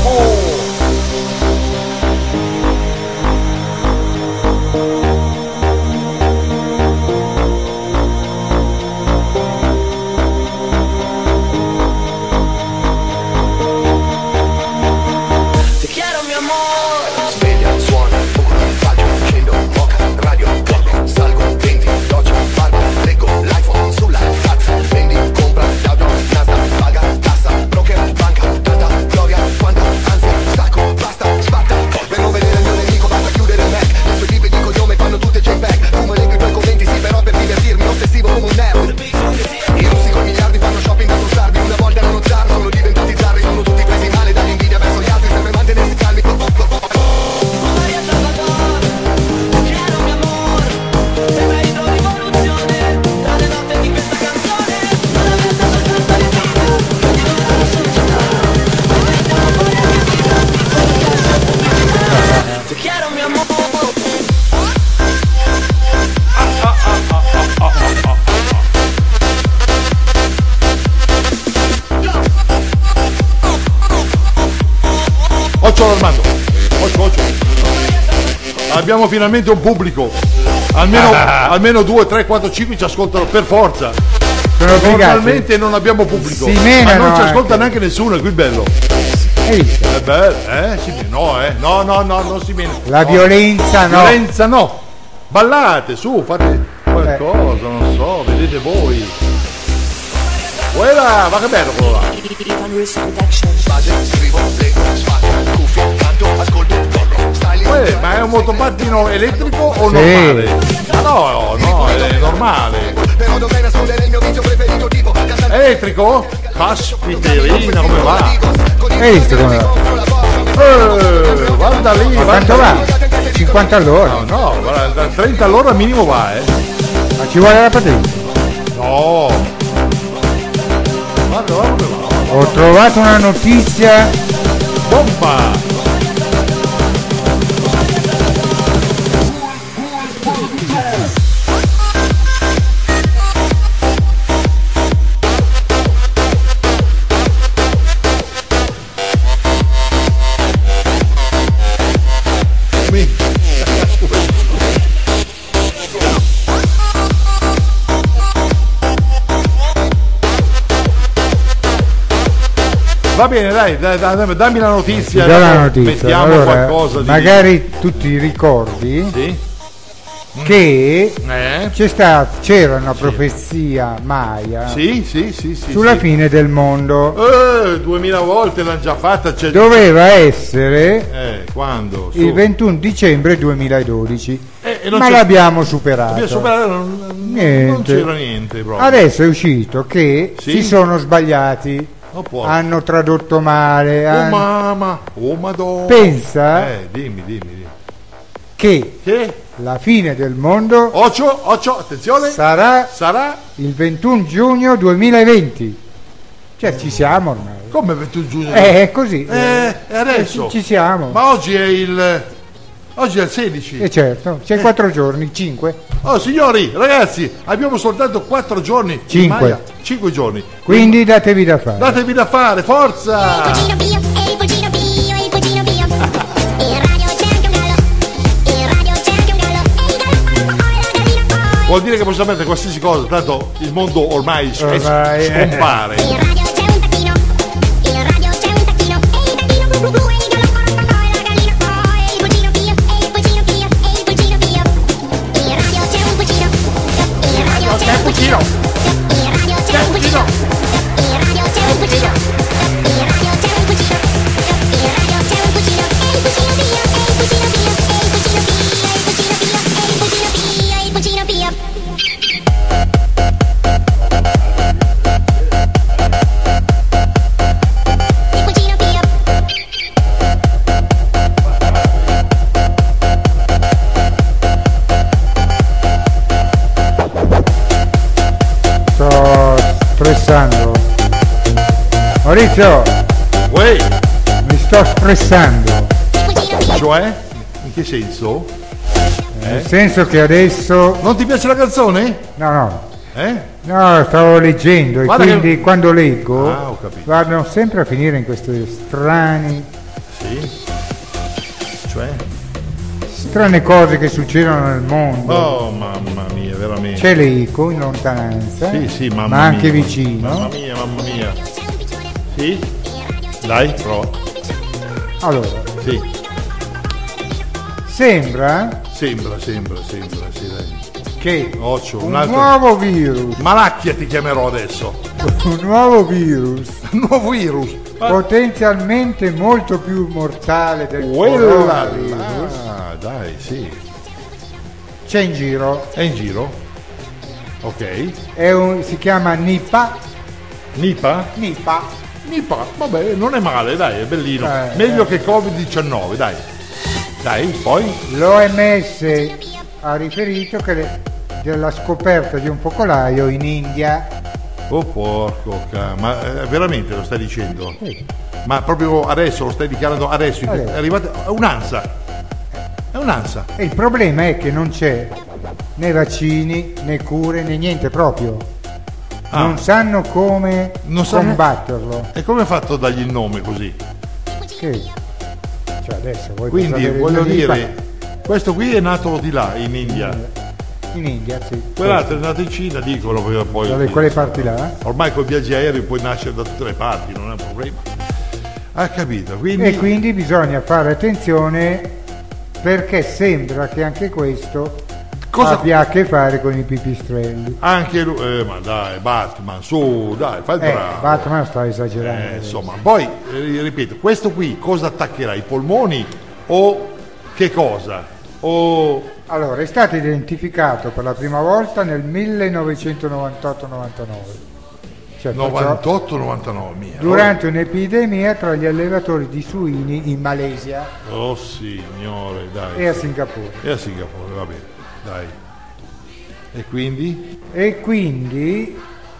Te quiero mi amor. Sveglia, suona, poco di faccio, scendo, moca, radio, corro, salgo, venti, doccia, barba, leggo, l'iPhone sulla tazza, vendi, compra, l'auto, nasta, paga, tassa, broker, banca, tanta gloria, quanta ansia, stacco, basta, sbatta, per non vedere il mio nemico basta chiudere il Mac, le sue tipe di cognome fanno tutte JPEG, fumo e leggo i tuoi commenti, sì però per divertirmi, ossessivo come un nerd, i russi con miliardi fanno shopping da frustarmi, una volta erano zar, sono diventati zarri, sono tutti presi male dall'invidia verso gli altri, sempre mantenersi calmi. Maria Salvador, te quiero mi amor. Sembra idro-rivoluzione tra le note di questa canzone. Non la metta soltanto di vita, che ti doveva la società. Ma mettiamo fuori anche vita, senza pubblicità. Te quiero mi amor. Occhio Armando. Occhio, occhio. Abbiamo finalmente un pubblico. Almeno, almeno due, tre, quattro, cinque ci ascoltano per forza. sono obbligati. Normalmente non abbiamo pubblico. Si ma menano non ci ascolta anche. neanche nessuno, è qui il bello. Hai visto? È bello, eh? Si mena- no, eh? No, no, no, non si mena. La No. violenza no. Violenza no. Ballate, su, fate qualcosa, non so, vedete voi. Quella, ma che bello quello là. Base, scrivo, leggo, spacco, cuffie, canto, ascolto, torno, styling. Uè, ma è un motopattino elettrico o Sì. normale? Ma no, no, è normale. Però dovrei nascondere il mio vizio preferito. Elettrico? Caspiterina, come va? Hai visto come va? Eh, guarda lì, Ma quanto va? cinquanta all'ora. No, no, guarda, da trenta all'ora minimo va, eh. Ma ci vuole la patente? No. Guarda, guarda come va. Ho trovato una notizia. Bomba! Va bene, dai, dai, dai, dammi la notizia. Do la notizia. Mettiamo allora, qualcosa di... magari tu ti ricordi Sì? che Eh? c'è sta, c'era una profezia Maya Sì, sì, sì, sì. sulla sì. fine del mondo. Eh, duemila volte l'hanno già fatta. C'è... Doveva essere Eh, quando? Su. il ventuno dicembre duemiladodici, Eh, e non ma c'è- l'abbiamo superato. Abbiamo superato, non, non Niente. c'era niente proprio. Adesso è uscito che Sì? si sono sbagliati, Oh, porco. hanno tradotto male, Oh hanno- mamma, oh madonna. Pensa- Eh, dimmi, dimmi, dimmi. che Che? la fine del mondo Occhio, occhio, attenzione. sarà Sarà il ventuno giugno duemilaventi. Cioè ci siamo ormai. come ventuno giugno. Eh, è così. Eh, e adesso? Eh, ci, ci siamo. Ma oggi è il... Oggi è il sedici. E certo, c'è quattro giorni, cinque. Oh signori, ragazzi, abbiamo soltanto quattro giorni. in Cinque. Maya. Cinque giorni. Quindi datevi da fare. Datevi da fare, forza! Cugino Pio, e il cugino Pio, e il cugino Pio. In radio c'è anche un gallo, in radio c'è anche un gallo, e il gallo fa la gallina poi. Vuol dire che possiamo mettere qualsiasi cosa, tanto il mondo ormai, s- Ormai, s- eh. scompare. In radio c'è un tacchino, in radio c'è un tacchino, e il tacchino blu blu blu, e il gallo fa la gallina poi. E il cugino Pio, e il cugino Pio, e il cugino Pio. In radio c'è un cugino, in radio c'è un cugino, in radio c'è un cugino, in radio c'è un cugino, in radio c'è un cugino, in radio c'è un cugino, e il cugino Pio, e il cugino Pio, e il cugino Pio, e il cugino Pio, e il cugino Pio, e il cugino Pio. Il cugino Pio. Sto stressando. Maurizio, Uè, mi sto stressando. cioè? In che senso? Nel senso che adesso. Non ti piace la canzone? No, no. Eh? No, stavo leggendo e Guarda quindi che- quando leggo Ah, ho capito. vanno sempre a finire in queste strani, Sì. Cioè? strane cose che succedono nel mondo. Oh mamma mia, veramente. C'è l'eco in lontananza, Sì, sì, mamma ma mia. anche vicino. Mamma mia, mamma mia. Sì? Dai, prova. Allora, Sì. sembra Sembra, sembra, sembra, sì, dai. che Occhio, un un altro. nuovo virus, Malacchia ti chiamerò adesso. un nuovo virus Un nuovo virus. potenzialmente molto più mortale del Quella coronavirus là, dai, sì. c'è in giro. È in giro? Ok. È un- si chiama Nipah. Nipa? Nipah. Nipa, vabbè, non è male, dai, è bellino. Eh, Meglio eh. che covid diciannove, dai. Dai, poi? L'O M S ha riferito che le- della scoperta di un focolaio in India. Oh porco, ca- ma eh, veramente lo stai dicendo? Sì. Ma proprio adesso, lo stai dichiarando adesso? in- Adesso. È arrivato, è un'ansa. È un'ansa. E il problema è che non c'è né vaccini né cure né niente proprio. Ah. Non sanno come Non sanno- combatterlo. E come hai fatto a dargli il nome così? Che? Cioè adesso voi Quindi sapete voglio di- dire, questo qui è nato di là, in India. in India, sì. Quell'altro è nato in Cina, dicono perché poi. Dalle quelle parti là. Ormai con i viaggi aerei puoi nascere da tutte le parti, non è un problema. Ha capito? Quindi, E quindi bisogna fare attenzione perché sembra che anche questo Cosa- abbia a che fare con i pipistrelli. anche lui, eh, ma dai, Batman, su, dai, fai il Eh, bravo. Batman sta esagerando. Eh, insomma, poi eh, ripeto, questo qui cosa attaccherà? I polmoni o che cosa? O Allora, è stato identificato per la prima volta nel millenovecentonovantotto novantanove Cioè, perciò, novantotto novantanove mila. durante un'epidemia tra gli allevatori di suini in Malesia Oh signore, dai. e a Singapore. E a Singapore, va bene, dai. E quindi? E quindi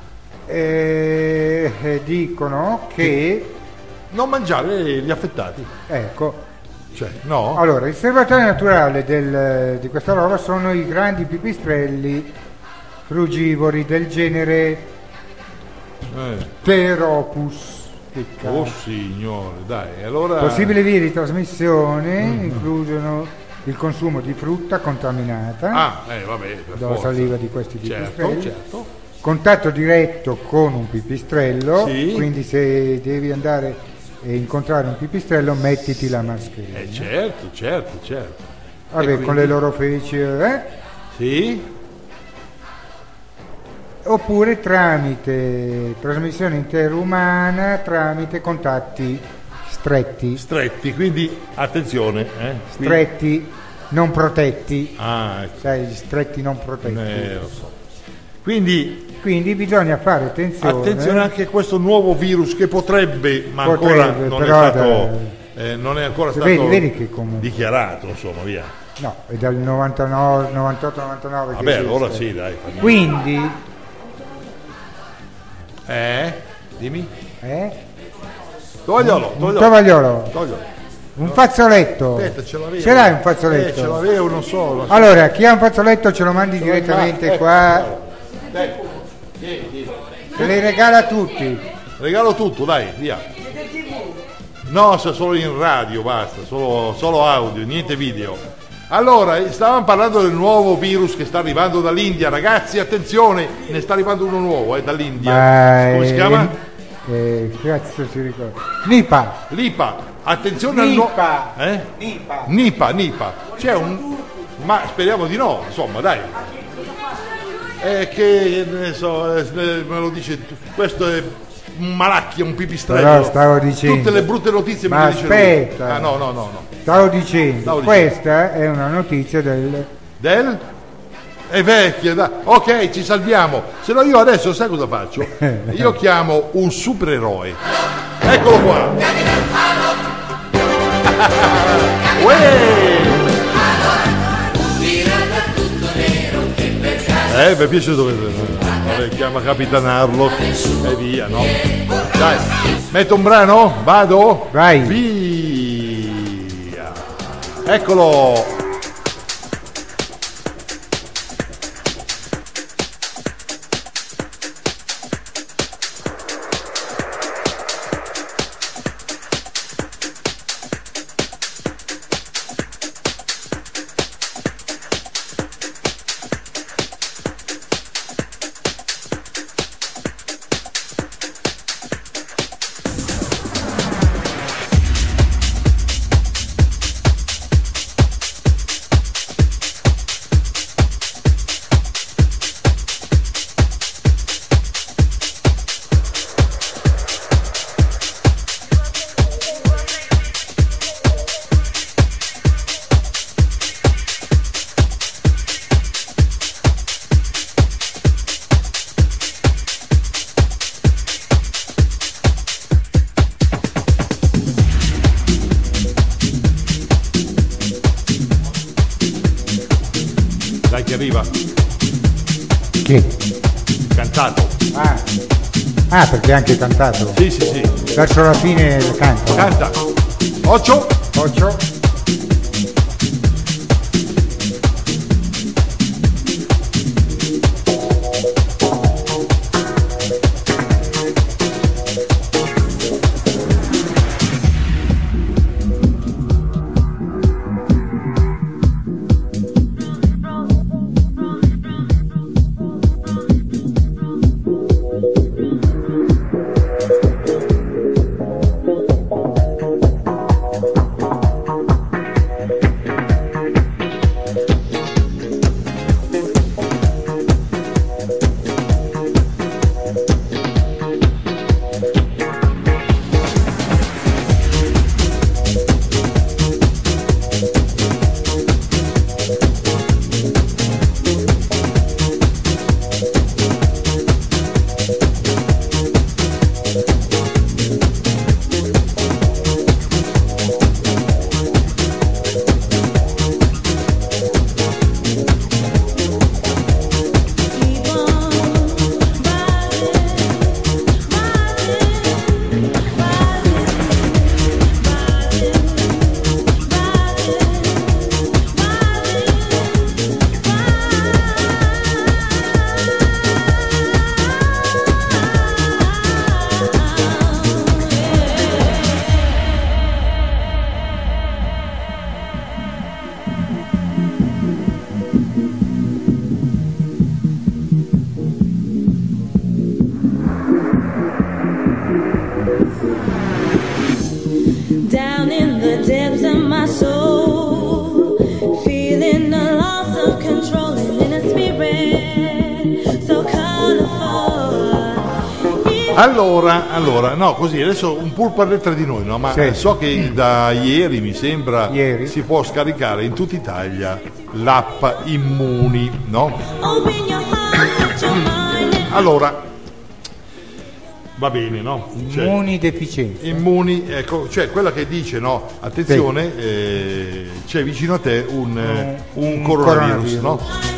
eh, eh, dicono che, Non mangiare gli affettati. ecco, Cioè, no? allora, il serbatoio naturale del- di questa roba sono i grandi pipistrelli frugivori del genere Eh. Pteropus. Che cazzo. Oh signore, dai. Allora... Possibili vie di trasmissione Mm. includono il consumo di frutta contaminata, Ah, eh, vabbè, per dalla forza. saliva di questi Certo, pipistrelli, certo. contatto diretto con un pipistrello, Sì. quindi se devi andare e incontrare un pipistrello mettiti la mascherina. Eh, certo, certo, certo. Vabbè, E quindi? con le loro feci, eh? Sì? Oppure tramite trasmissione interumana, tramite contatti stretti, Stretti, quindi attenzione. Eh? Quindi- stretti non protetti, Ah, ecco. sai, gli stretti non protetti. Eh, lo so. Quindi Quindi bisogna fare attenzione. attenzione anche a questo nuovo virus che potrebbe, ma Potrebbe, ancora non è però stato, eh, non è ancora stato Vedi- vedi che comunque- dichiarato, insomma, via. No, è dal novantanove, novantotto novantanove che Vabbè, esiste. allora sì, dai. fammi- Quindi, Eh? Dimmi. eh? Togliolo, Un togliolo. tovagliolo, Togliolo. un fazzoletto. Aspetta, ce l'avevo. Ce l'hai un fazzoletto? Eh, ce l'avevo uno solo. Allora, chi ha un fazzoletto ce lo mandi direttamente Ecco, qua, Dai. Vieni, vieni. se li regala a tutti. Regalo tutto, dai, via. No, se solo in radio, basta, solo, solo audio, niente video. Allora, stavamo parlando del nuovo virus che sta arrivando dall'India, ragazzi, attenzione, ne sta arrivando uno nuovo, eh, dall'India. Ma Come si è- chiama? Eh, cazzo si ricorda? Nipa. L'Ipa. Attenzione al nuovo... Nipa. Eh? Nipa. Nipa, Nipa. C'è un... Ma speriamo di no, insomma, dai. È che, ne so, eh, me lo dice, questo è un malacchia, un pipistrello. Però stavo dicendo- Tutte le brutte notizie me Ma le dice lui. aspetta. Ah, no, no, no, no. Stavo dicendo, Stavo dicendo. questa è una notizia del... Del? È vecchia, dai. Ok, ci salviamo. Se no io adesso sai cosa faccio? Io chiamo un supereroe. Eccolo qua. Uè! Eh, mi è piaciuto questo. Vabbè, chiama Capitan Harlock e via, no? Dai, metto un brano? Vado? Vai. Via. Eccolo. Dai che arriva, Chi? cantato. Ah. Ah, perché ha anche cantato. Sì, sì, sì. Verso la fine canta. Canta. Occhio. Occhio. Allora, allora, no, così adesso un pulpare tra di noi, no? Ma Sì. so che da ieri mi sembra Ieri. si può scaricare in tutta Italia l'app Immuni, no? Allora, va bene, no? Cioè, Immunideficienza. Immuni, ecco, cioè quella che dice no, attenzione, eh, c'è vicino a te un, eh, un un coronavirus, coronavirus. no?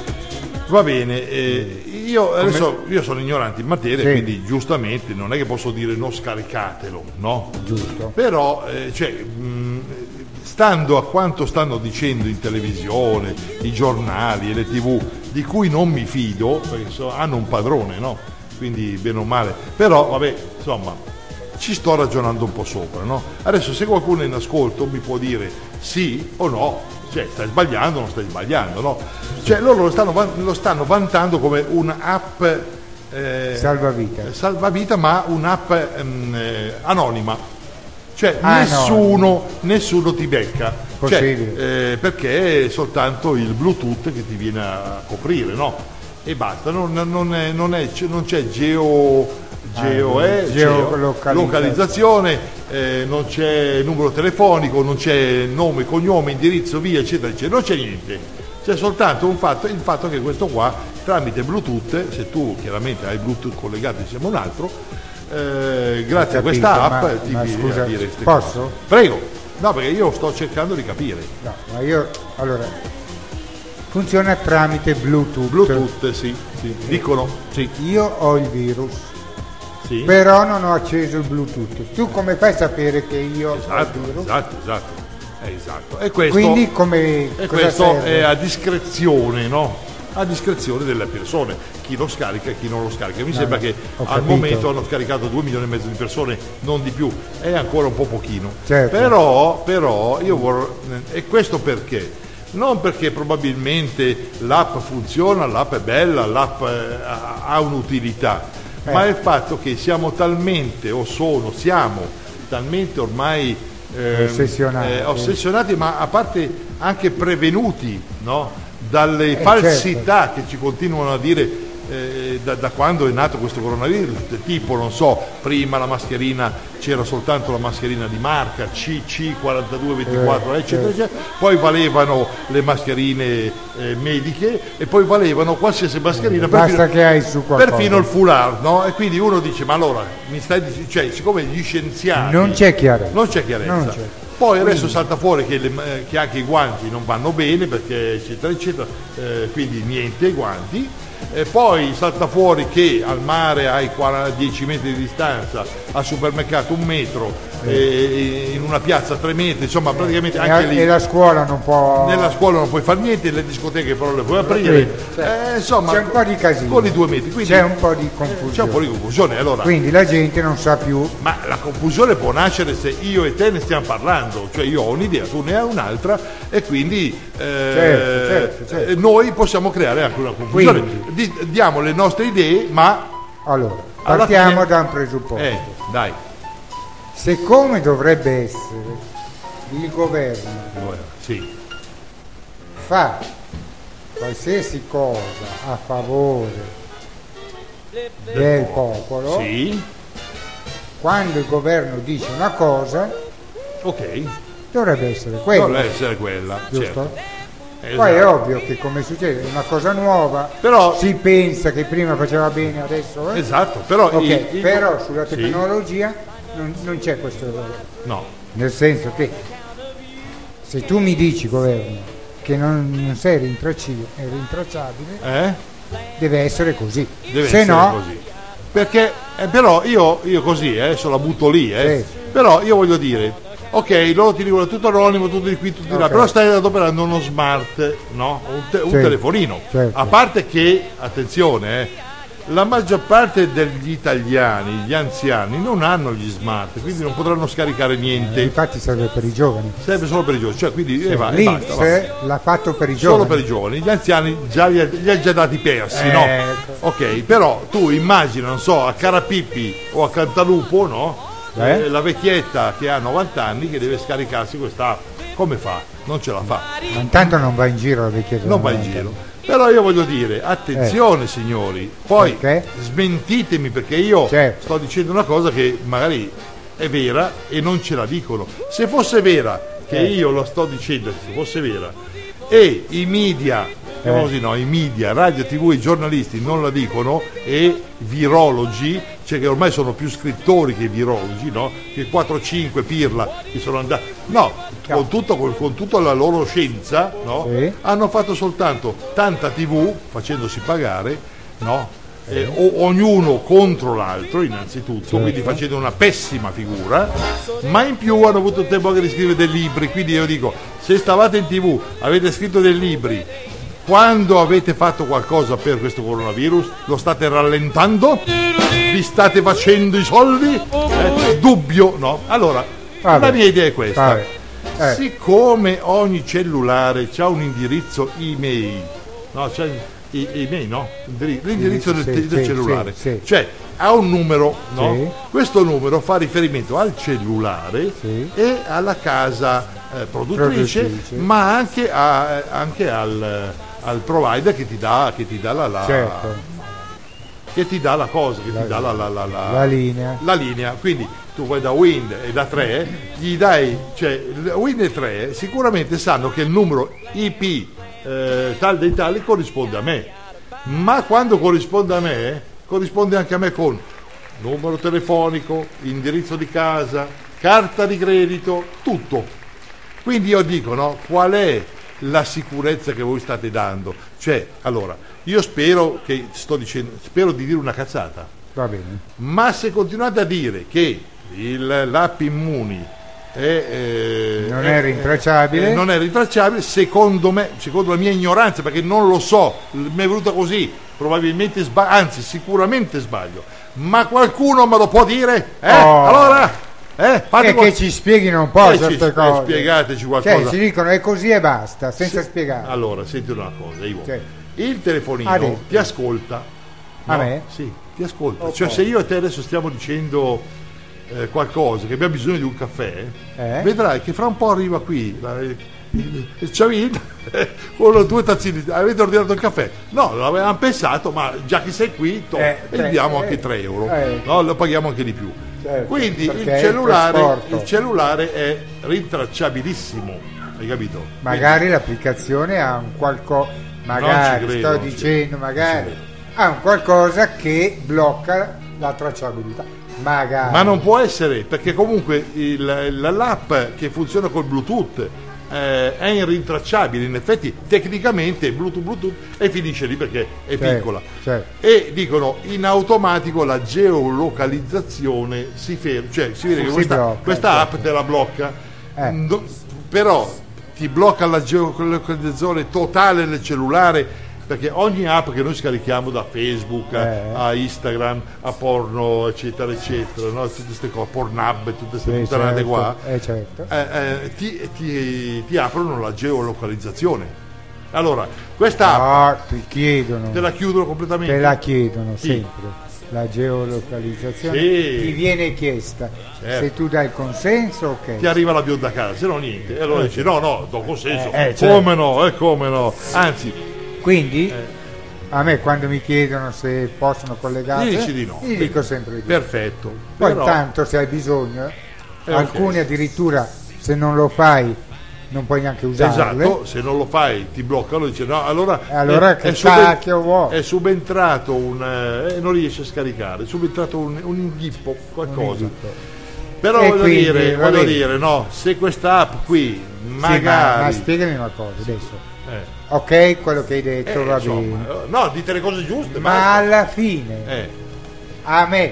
Va bene, eh, io adesso io sono ignorante in materia, Sì. quindi giustamente non è che posso dire non scaricatelo, no? Giusto. Però, eh, cioè, mh, stando a quanto stanno dicendo in televisione, i giornali e le tivù, di cui non mi fido, perché so- hanno un padrone, no? Quindi bene o male, però vabbè, insomma, ci sto ragionando un po' sopra, no? Adesso se qualcuno è in ascolto mi può dire sì o no, cioè stai sbagliando o non stai sbagliando, no? Cioè loro lo stanno, van- lo stanno vantando come un'app eh, Salvavita. salvavita, ma un'app ehm, eh, anonima. Cioè Ah, nessuno, nessuno ti becca, cioè, Possibile. eh, perché è soltanto il Bluetooth che ti viene a coprire, no? E basta, non, non è- non è- non c'è geo, geo, Ah, eh, geolocalizzazione. localizzazione, eh, non c'è numero telefonico, non c'è nome, cognome, indirizzo, via, eccetera, eccetera, non c'è niente. C'è soltanto un fatto, il fatto che questo qua, tramite Bluetooth, se tu chiaramente hai Bluetooth collegato insieme a un altro, eh, grazie a Capito, questa app ma- ti ma viene scusa, a dire ste posso? cose. Prego. No, perché io sto cercando di capire. No, ma io allora funziona tramite Bluetooth. Bluetooth, sì, sì. Dicono, sì, Io ho il virus, sì. però non ho acceso il Bluetooth. Tu come fai a sapere che io ho Esatto, il virus? esatto, esatto. Eh, esatto. E questo, Quindi come e cosa questo serve? è a discrezione, no? A discrezione delle persone, chi lo scarica e chi non lo scarica. Mi No, sembra no, che ho al capito. momento hanno scaricato due milioni e mezzo di persone, non di più, è ancora un po' pochino. Certo. Però, però io vorrei. E questo perché? Non perché probabilmente l'app funziona, l'app è bella, l'app eh, ha- ha un'utilità, Eh. ma il fatto che siamo talmente, o sono, siamo talmente ormai ehm, Ossessionati. eh, ossessionati, ma a parte anche prevenuti, no? Dalle Eh, falsità che ci continuano a dire eh, da, da quando è nato questo coronavirus, tipo non so, prima la mascherina c'era soltanto la mascherina di marca C C quarantadue ventiquattro Eh, eccetera, certo. eccetera, poi valevano le mascherine eh, mediche e poi valevano qualsiasi mascherina, Basta che hai su qualcosa. perfino il foulard, no? E quindi uno dice ma allora mi stai dic- cioè siccome gli scienziati Non c'è chiarezza. non c'è chiarezza. Non c'è. Poi adesso salta fuori che, le- eh, che anche i guanti non vanno bene perché eccetera eccetera, eh, quindi niente guanti. E poi salta fuori che al mare hai quaranta dieci metri di distanza, al supermercato un metro, e in una piazza tre metri, insomma praticamente E, anche lì. e la scuola non può. Nella scuola non puoi fare niente, le discoteche però le puoi aprire, Sì, eh, insomma c'è un po' di casino. con i due metri, quindi C'è un po' di c'è un confusione. po' di confusione. Allora, Quindi la gente non sa più. ma la confusione può nascere se io e te ne stiamo parlando, cioè io ho un'idea, tu ne hai un'altra e quindi eh, Certo, certo, certo. eh, noi possiamo creare anche una confusione. Quindi. Di- diamo le nostre idee, ma Allora, Alla partiamo fine- da un presupposto. eh, dai, Siccome dovrebbe essere il governo sì, fa qualsiasi cosa a favore del popolo, sì, quando il governo dice una cosa ok, dovrebbe essere quella, dovrebbe essere quella, giusto? certo. Poi è Esatto. ovvio che come succede è una cosa nuova, Però- si pensa che prima faceva bene, adesso eh? Esatto, però Ok, il- il- però sulla sì, tecnologia non, non c'è questo errore. no, Nel senso che se tu mi dici, governo, che non, non sei rintracci- è rintracciabile, eh? deve essere così. Deve se essere no, così. Perché eh, però io, io così, eh, adesso la butto lì, eh, Sì. però io voglio dire, ok, loro ti dicono tutto anonimo, tutto di qui, tutto di là, Ok. però stai adoperando uno smart, no? Un, te- un Sì. telefonino. Certo. A parte che, attenzione, eh, la maggior parte degli italiani, gli anziani, non hanno gli smart, quindi non potranno scaricare niente. infatti serve per i giovani. Serve solo per i giovani, cioè quindi eh, va, e L'I N basta, va. P S l'ha fatto per i Solo giovani. per i giovani, gli anziani già li ha, li ha già dati persi, Eh, no? ecco. Ok, però tu immagina, non so, a Carapippi o a Cantalupo, no? Eh? Eh, la vecchietta che ha novanta anni che deve scaricarsi questa app, come fa? Non ce la fa, Ma intanto non va in giro la vecchietta. non va in novanta. giro. Però io voglio dire, attenzione signori, poi Perché? smentitemi perché io Certo. sto dicendo una cosa che magari è vera e non ce la dicono. Se fosse vera, che Eh. io lo sto dicendo, se fosse vera, e i media, Eh. così no, i media, radio, tv, i giornalisti non la dicono, e virologi, cioè che ormai sono più scrittori che virologi, no? Che quattro cinque pirla che sono andati, no, con, tutto, con, con tutta la loro scienza, no? Sì. Hanno fatto soltanto tanta tv facendosi pagare, no? Eh, o- ognuno contro l'altro innanzitutto, quindi facendo una pessima figura, ma in più hanno avuto il tempo anche di scrivere dei libri. Quindi io dico, se stavate in tv, avete scritto dei libri, quando avete fatto qualcosa per questo coronavirus, lo state rallentando? Vi state facendo i soldi? Eh, dubbio, no? Allora, Vabbè. la mia idea è questa. Vabbè. Eh. Siccome ogni cellulare ha un indirizzo email, no? C'è i- email, no? Indiri- L'indirizzo del, Sì, del sì, cellulare, sì, sì. cioè ha un numero, no? Sì. Questo numero fa riferimento al cellulare Sì. e alla casa eh, produttrice, Produttrice. ma anche, a- anche al, al provider che ti dà, che ti dà la, la- Certo, che ti dà la cosa, che ti dà la, la, la, la- la linea. la linea. Quindi tu vai da Wind e da tre, gli dai, cioè il Wind e tre sicuramente sanno che il numero I P eh, tal dei tali corrisponde a me, ma quando corrisponde a me corrisponde anche a me con numero telefonico, indirizzo di casa, carta di credito, tutto. Quindi io dico, no, qual è la sicurezza che voi state dando? Cioè, allora, io spero che sto dicendo, spero di dire una cazzata, Va bene. ma se continuate a dire che il, l'app Immuni è, eh, Non è rintracciabile. eh, non è rintracciabile, secondo me, secondo la mia ignoranza, perché non lo so, mi è venuta così, probabilmente sbaglio, anzi sicuramente sbaglio, ma qualcuno me lo può dire? Eh? Oh. Allora? Eh? Fate E qual- che ci spieghino un po' Eh, ci- certe eh, cose. spiegateci qualcosa. Cioè, ci dicono è così e basta, senza Sì. spiegare. Allora, senti una cosa, Ivo. Sì. Il telefonino Ha detto. ti ascolta. A no? me? Sì, ti ascolta. Ok. Cioè, se io e te adesso stiamo dicendo eh, qualcosa, che abbiamo bisogno di un caffè, Eh? vedrai che fra un po' arriva qui la- il, il, il Ciavin con due tazzini. Avete ordinato il caffè? No, l'avevamo pensato, ma già che sei qui, to- Eh, e tre- diamo eh, anche tre euro. eh. No, lo paghiamo anche di più. Certo, Quindi il perché è il cellulare, trasporto. il cellulare è rintracciabilissimo, hai capito? Magari l'applicazione ha un qualcosa, magari Non ci credo, sto non ci dicendo, magari credo. ha un qualcosa che blocca la tracciabilità. Magari. Ma non può essere, perché comunque il- l'app che funziona col Bluetooth eh, è irrintracciabile, in effetti tecnicamente Bluetooth Bluetooth e finisce lì perché è Certo, piccola. certo. E dicono in automatico la geolocalizzazione si ferma, cioè si vede Si che questa, blocca, questa certo. app te la blocca, Eh. No, però ti blocca la geolocalizzazione totale del cellulare, perché ogni app che noi scarichiamo da Facebook a- Eh. a Instagram, a porno, eccetera, eccetera, no? Tutte queste cose, Pornhub, tutte queste Sì, puttanate certo, qua, eh, certo. eh, eh, ti, ti- ti aprono la geolocalizzazione. Allora, questa app No, ti chiedono, te la chiudono completamente. te la chiedono Sì. sempre. La geolocalizzazione Sì. ti viene chiesta. Certo. Se tu dai il consenso, ok. Ti arriva la bionda a casa, se no niente. E allora dici no, no, do consenso. Eh, eh, come certo. no, eh, come no. Anzi, Quindi Eh. a me quando mi chiedono se possono collegarsi, Gli dici di no. gli dico sempre di no. perfetto. Poi Però- intanto se hai bisogno, Eh, alcuni ok. addirittura se non lo fai non puoi neanche usarle. Esatto, se non lo fai ti bloccano, dice no, allora, E allora che cacchio vuoi? è subentrato un eh, non riesce a scaricare, è subentrato un, un inghippo, qualcosa. inghippo. Però E voglio quindi, dire, va voglio bene. dire, no, se questa app qui Sì, magari ma, ma spiegami una cosa adesso. eh, Ok, quello che hai detto eh, va insomma, bene. eh, no, dite le cose giuste, Ma basta. alla fine, Eh, a me,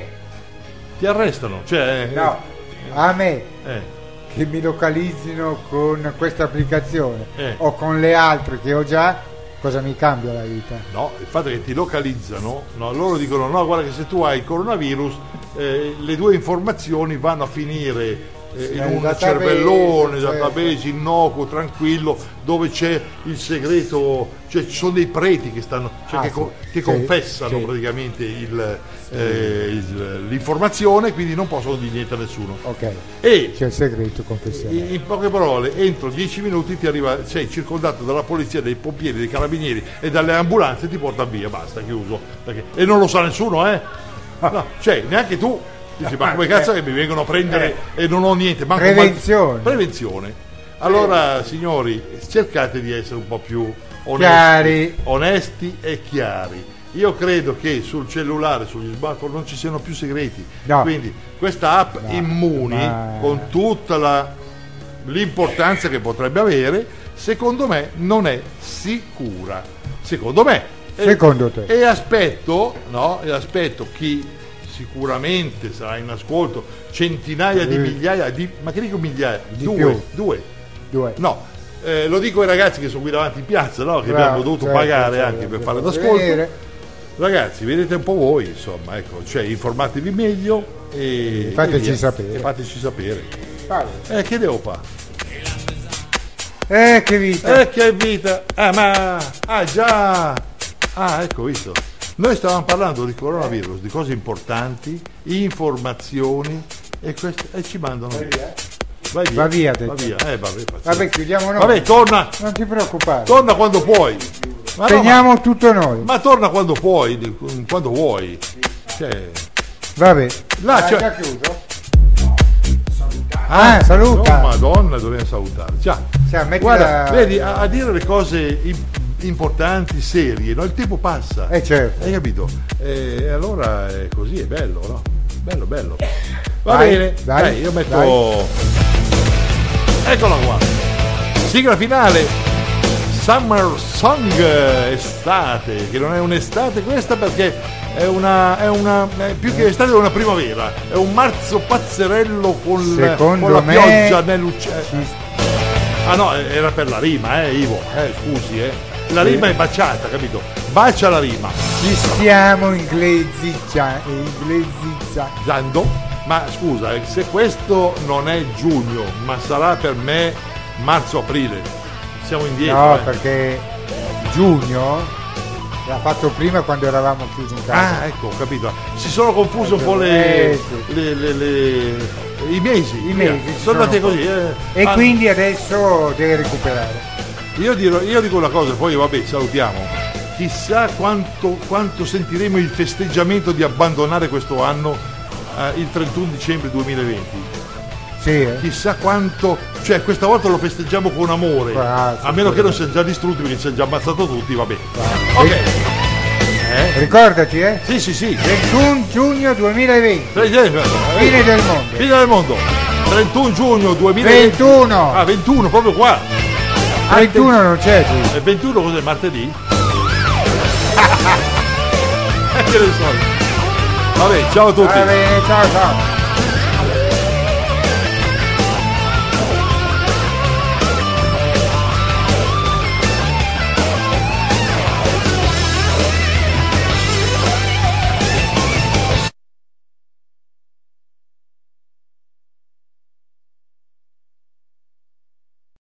ti arrestano, cioè eh, no, a me eh, che mi localizzino con questa applicazione Eh. o con le altre che ho già, cosa mi cambia la vita? no, il fatto che ti localizzano, no, loro dicono no, guarda che se tu hai il coronavirus eh, le due informazioni vanno a finire eh, in Eh, un database, cervellone, certo. database innocuo, tranquillo, dove c'è il segreto, cioè ci sono dei preti che stanno, cioè Ah, che, sì. co- che Sì, confessano sì. praticamente il, eh, il- l'informazione, quindi non possono dire niente a nessuno. Ok, E c'è il segreto confessionale. in, in poche parole, entro dieci minuti ti arriva, sei circondato dalla polizia, dai pompieri, dai carabinieri e dalle ambulanze, ti portano via, basta, chiuso. Perché- e non lo sa nessuno, eh? No, cioè, neanche tu. Dici, ma come cazzo che mi vengono a prendere e non ho niente? Manco un mal- Prevenzione. Prevenzione. Allora, signori, cercate di essere un po' più onesti, Chiari. onesti e chiari. Io credo che sul cellulare, sugli smartphone non ci siano più segreti. No. Quindi questa app No, Immuni, ma- con tutta la- l'importanza che potrebbe avere, secondo me non è sicura. Secondo me. E- Secondo te. E aspetto, no? E aspetto chi sicuramente sarà in ascolto, centinaia di Sì. migliaia di, ma che dico migliaia? Di due, più. due. Due. No, eh, lo dico ai ragazzi che sono qui davanti in piazza, no? Che Bravo, abbiamo dovuto certo, pagare certo, anche per certo, fare per d'ascolto. venire. Ragazzi, vedete un po' voi, insomma, ecco, cioè informatevi meglio e Fateci e via. sapere. E fateci sapere. Vale. Eh, che devo fare? Eh, che vita. Eh, che vita! Ah, ma... Ah, già! Ah, ecco, visto. Noi stavamo parlando di coronavirus, di cose importanti, informazioni, e, queste, e ci mandano via. Vai via. Va via, Va detto. via. Eh, vabbè, pazienza. Vabbè, chiudiamo noi. Vabbè, torna, Non ti preoccupare. torna quando puoi. Ma, no, Teniamo tutto noi. ma, ma torna quando puoi, di- quando vuoi. Cioè, Vabbè. là Hai c'è... già chiuso? Ah, saluta. Oh, Madonna, dobbiamo salutare. Già. Cioè, metti Guarda, la- vedi, a, a dire le cose im- importanti, serie, no? Il tempo passa. Eh, certo. Hai capito? E allora è così, è bello, no? Bello, bello. Va Vai, bene, vai, dai, io metto. vai. Eccola qua. Sigla finale. Summer Song, estate, che non è un'estate questa perché è una, è una è più che estate, è una primavera, è un marzo pazzerello con, Secondo con la me- pioggia nell'uccello. Ah no, era per la rima, eh, Ivo, eh, scusi, eh. La rima è baciata, capito? Bacia la rima. Ci stiamo inglesizza- inglesizzando. Ma scusa, eh, se questo non è giugno, ma sarà per me marzo-aprile, siamo indietro. No, eh. perché giugno l'ha fatto prima quando eravamo chiusi in casa. Ah, ecco, ho capito. Si sono confuse un po' le, Eh, sì. le- le- le- i mesi. I via. mesi, ci sono andati sono così. eh. E Ah, quindi adesso deve recuperare. io, dirò- io dico una cosa, poi vabbè, salutiamo. Chissà quanto, quanto sentiremo il festeggiamento di abbandonare questo anno eh, il trentuno dicembre duemilaventi. Sì, eh? Chissà quanto, cioè questa volta lo festeggiamo con amore, Ah, sì, a meno sì. che non siano già distrutti perché ci hanno già ammazzato tutti, vabbè. Ok. Eh? Ricordati, eh? Sì, sì, sì. ventuno giugno duemilaventi. Fine del mondo. Fine del mondo. trentuno giugno duemilaventi. ventuno. Ah, ventuno, proprio qua. ventuno non c'è, sì. E ventuno cos'è, martedì? Eh, che ne so. Vabbè, ciao a tutti. Va bene, ciao ciao.